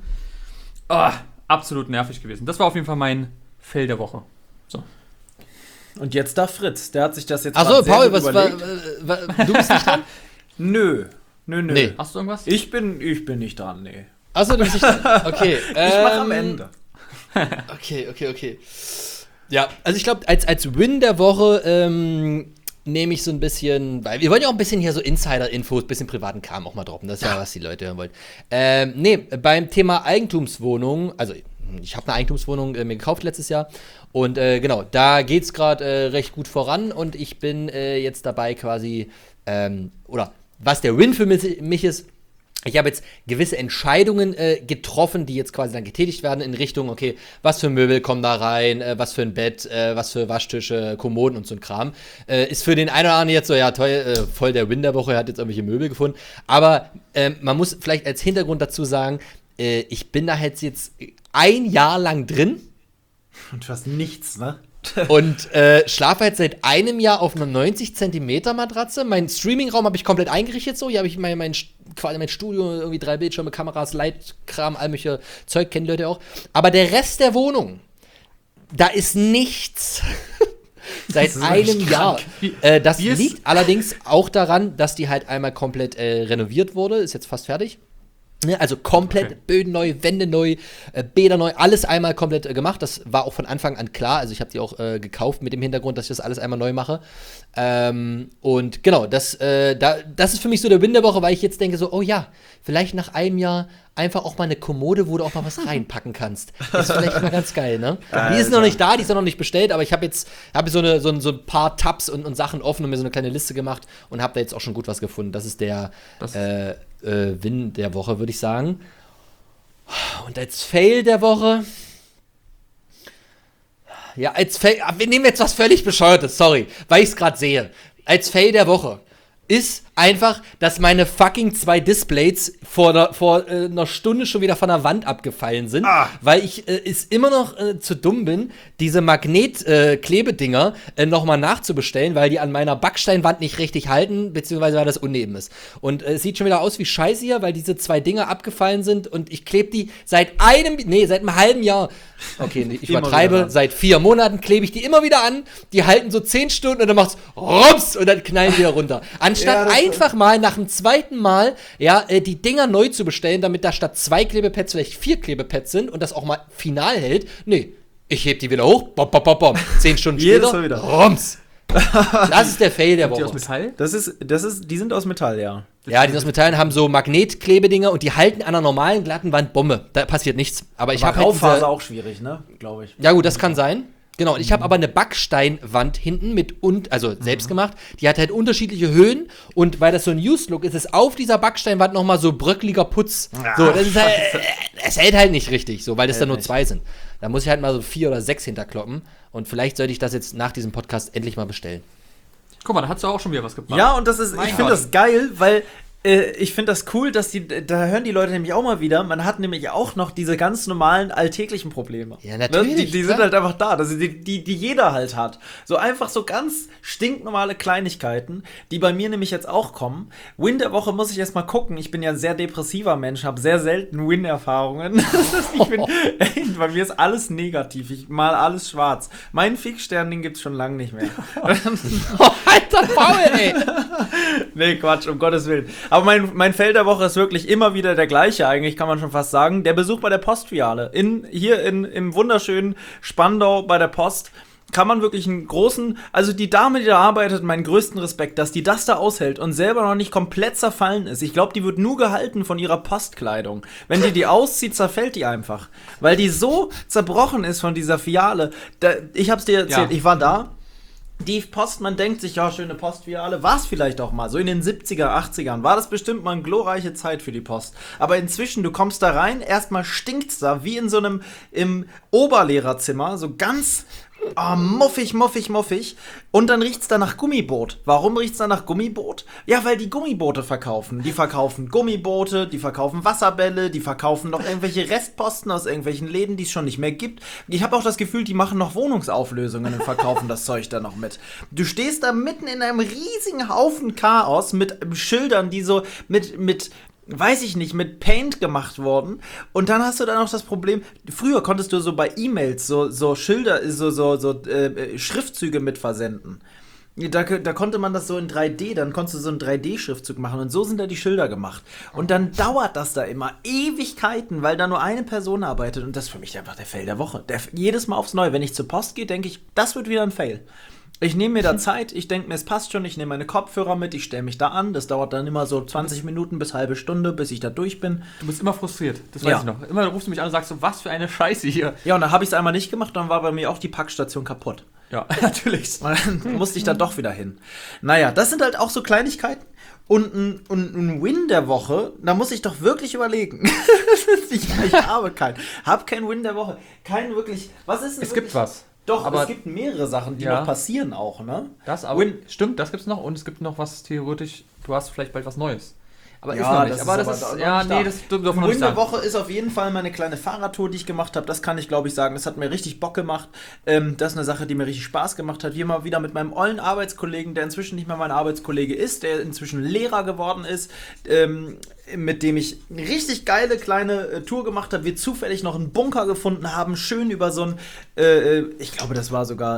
Absolut nervig gewesen. Das war auf jeden Fall mein Fail der Woche. So. Und jetzt darf Fritz. Der hat sich das jetzt Achso, Paul, was war, du bist nicht dran? Nö. Nee. Hast du irgendwas? Ich bin nicht dran, nee. Achso, du bist nicht dran. Okay. Ich mach am Ende. Okay. Ja, also ich glaube, als Win der Woche nehme ich so ein bisschen, weil wir wollen ja auch ein bisschen hier so Insider-Infos, ein bisschen privaten Kram auch mal droppen. Das ist ja, was die Leute hören wollen. Beim Thema Eigentumswohnung, also ich habe eine Eigentumswohnung mir gekauft letztes Jahr und genau, da geht's gerade recht gut voran und ich bin jetzt dabei quasi, oder was der Win für mich ist, ich habe jetzt gewisse Entscheidungen getroffen, die jetzt quasi dann getätigt werden in Richtung, okay, was für Möbel kommen da rein, was für ein Bett, was für Waschtische, Kommoden und so ein Kram. Ist für den einen oder anderen jetzt so, ja toll, voll der Win der Woche, er hat jetzt irgendwelche Möbel gefunden. Aber man muss vielleicht als Hintergrund dazu sagen, ich bin da jetzt 1 Jahr lang drin. Und du hast nichts, ne? Und schlafe jetzt seit einem Jahr auf einer 90 cm Matratze. Mein Streamingraum habe ich komplett eingerichtet so. Hier habe ich mein Studio, irgendwie 3 Bildschirme, Kameras, Leitkram, all mögliche Zeug, kennen die Leute auch. Aber der Rest der Wohnung, da ist nichts. Seit einem Jahr. Das liegt allerdings auch daran, dass die halt einmal komplett renoviert wurde. Ist jetzt fast fertig. Also komplett Böden neu, Wände neu, Bäder neu, alles einmal komplett gemacht. Das war auch von Anfang an klar. Also ich habe die auch gekauft mit dem Hintergrund, dass ich das alles einmal neu mache. Und genau, das ist für mich so der Win der Woche, weil ich jetzt denke so, oh ja, vielleicht nach einem Jahr einfach auch mal eine Kommode, wo du auch mal was reinpacken kannst. Das ist vielleicht mal ganz geil, ne? Die ist noch nicht da, die ist noch nicht bestellt, aber ich habe so ein paar Tabs und Sachen offen und mir so eine kleine Liste gemacht und habe da jetzt auch schon gut was gefunden. Das ist der Win der Woche, würde ich sagen. Und als Fail der Woche. Ja, wir nehmen jetzt was völlig Bescheuertes, sorry, weil ich es gerade sehe. Als Fail der Woche ist einfach, dass meine fucking 2 Displays vor einer Stunde schon wieder von der Wand abgefallen sind, weil ich immer noch zu dumm bin, diese Magnet-Klebedinger nochmal nachzubestellen, weil die an meiner Backsteinwand nicht richtig halten, beziehungsweise weil das uneben ist. Und es sieht schon wieder aus wie Scheiße hier, weil diese 2 Dinger abgefallen sind und ich klebe die seit einem halben Jahr. Okay, ich übertreibe, seit 4 Monaten klebe ich die immer wieder an, die halten so 10 Stunden und dann macht's Rums und dann knallen die wieder runter. Anstatt einfach mal nach dem 2. Mal die Dinger neu zu bestellen, damit da statt 2 Klebepads vielleicht 4 Klebepads sind und das auch mal final hält. Nee, ich heb die wieder hoch, bom, bom, bom, bom. 10 Stunden später, Rums. Das ist der Fail der Woche. Die aus Metall? Die sind aus Metall, ja. Ja, die sind aus Metall und haben so Magnetklebedinger und die halten an einer normalen glatten Wand Bombe. Da passiert nichts. Aber ich habe halt Raufaser auch schwierig, ne? Glaube ich. Ja gut, das kann sein. Genau, und ich habe aber eine Backsteinwand hinten selbst gemacht. Die hat halt unterschiedliche Höhen und weil das so ein Used-Look ist, ist auf dieser Backsteinwand nochmal so bröckliger Putz. So, das ist halt, es hält halt nicht richtig, so, weil das dann nur 2 sind. Da muss ich halt mal so 4 oder 6 hinterkloppen und vielleicht sollte ich das jetzt nach diesem Podcast endlich mal bestellen. Guck mal, da hast du auch schon wieder was gebracht. Ja, und ich finde das geil, weil ich finde das cool, dass da hören die Leute nämlich auch mal wieder, man hat nämlich auch noch diese ganz normalen alltäglichen Probleme. Ja, natürlich. Die sind halt einfach da, das sind die jeder halt hat. So einfach so ganz stinknormale Kleinigkeiten, die bei mir nämlich jetzt auch kommen. Win der Woche muss ich erst mal gucken. Ich bin ja ein sehr depressiver Mensch, habe sehr selten Win-Erfahrungen. Bei mir ist alles negativ, ich mal alles schwarz. Mein Fixstern, den gibt's schon lange nicht mehr. Alter Paul, ey! Nee, Quatsch, um Gottes Willen. Aber mein Fail der Woche ist wirklich immer wieder der gleiche, eigentlich kann man schon fast sagen. Der Besuch bei der Postfiliale. Hier im wunderschönen Spandau bei der Post kann man wirklich einen großen, also die Dame, die da arbeitet, meinen größten Respekt, dass die das da aushält und selber noch nicht komplett zerfallen ist. Ich glaube, die wird nur gehalten von ihrer Postkleidung. Wenn die auszieht, zerfällt die einfach. Weil die so zerbrochen ist von dieser Filiale. Ich hab's dir erzählt, Ich war da. Die Post, man denkt sich, ja, schöne Postfiliale, war es vielleicht auch mal, so in den 70er, 80ern, war das bestimmt mal eine glorreiche Zeit für die Post. Aber inzwischen, du kommst da rein, erstmal stinkt's da, wie in so einem, im Oberlehrerzimmer, so ganz muffig. Und dann riecht's da nach Gummiboot. Warum riecht's da nach Gummiboot? Ja, weil die Gummiboote verkaufen. Die verkaufen Gummiboote, die verkaufen Wasserbälle, die verkaufen noch irgendwelche Restposten aus irgendwelchen Läden, die es schon nicht mehr gibt. Ich habe auch das Gefühl, die machen noch Wohnungsauflösungen und verkaufen das Zeug da noch mit. Du stehst da mitten in einem riesigen Haufen Chaos mit Schildern, die so mit weiß ich nicht, mit Paint gemacht worden. Und dann hast du dann auch das Problem, früher konntest du so bei E-Mails so Schilder, Schriftzüge mit versenden. Da konnte man das so in 3D, dann konntest du so einen 3D-Schriftzug machen und so sind da die Schilder gemacht. Und dann dauert das da immer Ewigkeiten, weil da nur eine Person arbeitet und das ist für mich einfach der Fail der Woche. Jedes Mal aufs Neue, wenn ich zur Post gehe, denke ich, das wird wieder ein Fail. Ich nehme mir da Zeit, ich denke mir, es passt schon, ich nehme meine Kopfhörer mit, ich stelle mich da an, das dauert dann immer so 20 Minuten bis halbe Stunde, bis ich da durch bin. Du bist immer frustriert, das weiß ich noch. Immer rufst du mich an und sagst so, was für eine Scheiße hier. Ja, und dann habe ich es einmal nicht gemacht, dann war bei mir auch die Packstation kaputt. Ja, natürlich. Dann musste ich da doch wieder hin. Naja, das sind halt auch so Kleinigkeiten. Und ein Win der Woche, da muss ich doch wirklich überlegen. Ich habe keinen Win der Woche. Keinen wirklich, was ist denn Es gibt was. Doch, aber es gibt mehrere Sachen, die noch passieren auch, ne? Stimmt, das gibt's noch und es gibt noch was theoretisch, du hast vielleicht bald was Neues. Aber ist noch nicht. Das dürfen wir noch nicht sagen. Win der Woche ist auf jeden Fall meine kleine Fahrradtour, die ich gemacht habe. Das kann ich, glaube ich, sagen. Das hat mir richtig Bock gemacht. Das ist eine Sache, die mir richtig Spaß gemacht hat. Wie mal wieder mit meinem ollen Arbeitskollegen, der inzwischen nicht mehr mein Arbeitskollege ist, der inzwischen Lehrer geworden ist, mit dem ich eine richtig geile kleine Tour gemacht habe. Wir zufällig noch einen Bunker gefunden haben, schön über so ein, ich glaube, das war sogar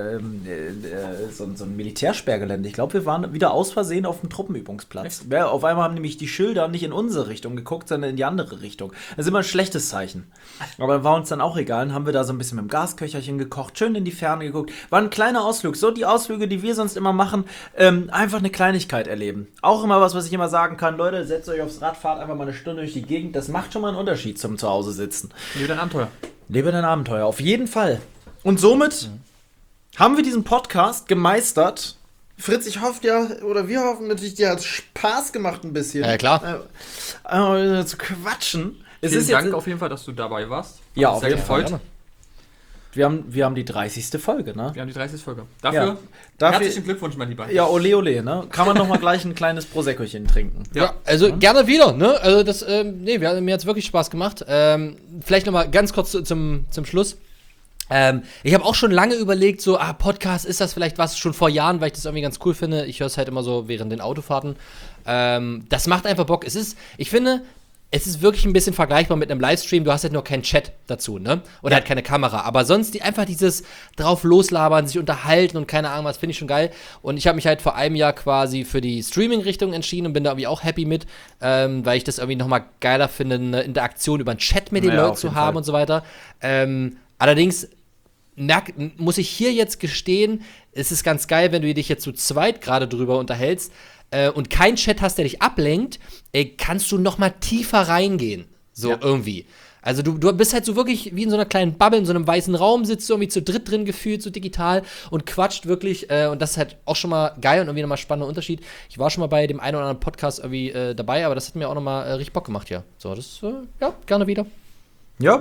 so ein Militärsperrgelände. Ich glaube, wir waren wieder aus Versehen auf dem Truppenübungsplatz. Auf einmal haben nämlich die Schilder nicht in unsere Richtung geguckt, sondern in die andere Richtung. Das ist immer ein schlechtes Zeichen. Aber war uns dann auch egal. Dann haben wir da so ein bisschen mit dem Gasköcherchen gekocht, schön in die Ferne geguckt. War ein kleiner Ausflug. So die Ausflüge, die wir sonst immer machen, einfach eine Kleinigkeit erleben. Auch immer was ich immer sagen kann. Leute, setzt euch aufs Rad, fahrt einfach mal eine Stunde durch die Gegend. Das macht schon mal einen Unterschied zum Zuhause sitzen. Lebe dein Abenteuer. Lebe dein Abenteuer, auf jeden Fall. Und somit haben wir diesen Podcast gemeistert. Fritz, ich hoffe wir hoffen natürlich, dir hat es Spaß gemacht ein bisschen. Ja, klar. Zu quatschen. Vielen Dank auf jeden Fall, dass du dabei warst. Ja, auf jeden Fall. Wir haben die 30. Folge, ne? Wir haben die 30. Folge. Dafür herzlichen Glückwunsch, mein Lieber. Ja, ole, ne? Kann man noch mal gleich ein kleines Proseccochen trinken. Ja, also gerne wieder, ne? Also mir hat es wirklich Spaß gemacht. Vielleicht noch mal ganz kurz zum Schluss. Ich habe auch schon lange überlegt, so, Podcast, ist das vielleicht was, schon vor Jahren, weil ich das irgendwie ganz cool finde. Ich höre es halt immer so während den Autofahrten. Das macht einfach Bock. Ich finde, es ist wirklich ein bisschen vergleichbar mit einem Livestream. Du hast halt nur keinen Chat dazu, ne? Oder halt keine Kamera. Aber sonst einfach dieses drauf loslabern, sich unterhalten und keine Ahnung was, finde ich schon geil. Und ich habe mich halt vor einem Jahr quasi für die Streaming-Richtung entschieden und bin da irgendwie auch happy mit, weil ich das irgendwie nochmal geiler finde, eine Interaktion über einen Chat mit den Leuten zu haben und so weiter. Allerdings muss ich hier jetzt gestehen, es ist ganz geil, wenn du dich jetzt zu zweit gerade drüber unterhältst, und kein Chat hast, der dich ablenkt, kannst du noch mal tiefer reingehen. So irgendwie. Also du bist halt so wirklich wie in so einer kleinen Bubble, in so einem weißen Raum, sitzt du irgendwie zu dritt drin gefühlt, so digital und quatscht wirklich. Und das ist halt auch schon mal geil und irgendwie nochmal spannender Unterschied. Ich war schon mal bei dem einen oder anderen Podcast irgendwie dabei, aber das hat mir auch nochmal richtig Bock gemacht, ja. So, das, gerne wieder. Ja,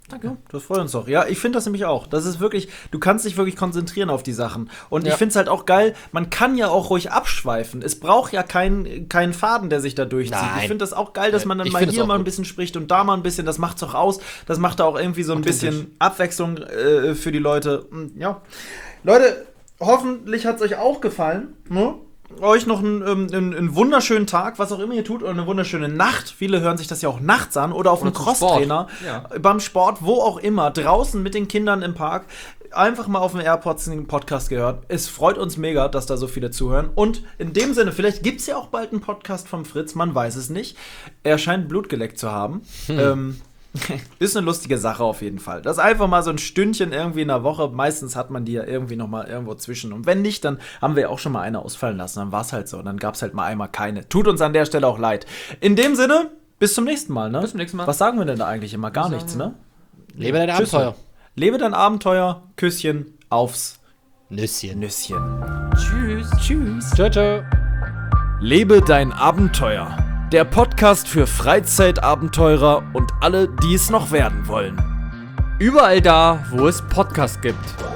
Danke. Ja, das freut uns doch. Ja, ich finde das nämlich auch. Das ist wirklich, du kannst dich wirklich konzentrieren auf die Sachen. Und ich finde es halt auch geil, man kann ja auch ruhig abschweifen. Es braucht ja keinen Faden, der sich da durchzieht. Nein. Ich finde das auch geil, dass man dann mal hier mal ein bisschen spricht und da mal ein bisschen. Das macht's auch aus. Das macht da auch irgendwie so ein bisschen Abwechslung für die Leute. Ja. Leute, hoffentlich hat es euch auch gefallen. Ne? Euch noch einen wunderschönen Tag, was auch immer ihr tut, oder eine wunderschöne Nacht. Viele hören sich das ja auch nachts an oder auf einem Crosstrainer, beim Sport, wo auch immer, draußen mit den Kindern im Park. Einfach mal auf dem AirPods den Podcast gehört. Es freut uns mega, dass da so viele zuhören. Und in dem Sinne, vielleicht gibt es ja auch bald einen Podcast vom Fritz, man weiß es nicht. Er scheint Blut geleckt zu haben. Ist eine lustige Sache auf jeden Fall. Das ist einfach mal so ein Stündchen irgendwie in der Woche. Meistens hat man die ja irgendwie noch mal irgendwo zwischen. Und wenn nicht, dann haben wir auch schon mal eine ausfallen lassen. Dann war es halt so. Und dann gab es halt mal einmal keine. Tut uns an der Stelle auch leid. In dem Sinne, bis zum nächsten Mal, ne? Bis zum nächsten Mal. Was sagen wir denn da eigentlich immer? Gar nichts, ne? Lebe dein Abenteuer. Lebe dein Abenteuer. Küsschen aufs Nüsschen. Tschüss. Tschüss. Ciao, ciao. Lebe dein Abenteuer. Der Podcast für Freizeitabenteurer und alle, die es noch werden wollen. Überall da, wo es Podcasts gibt.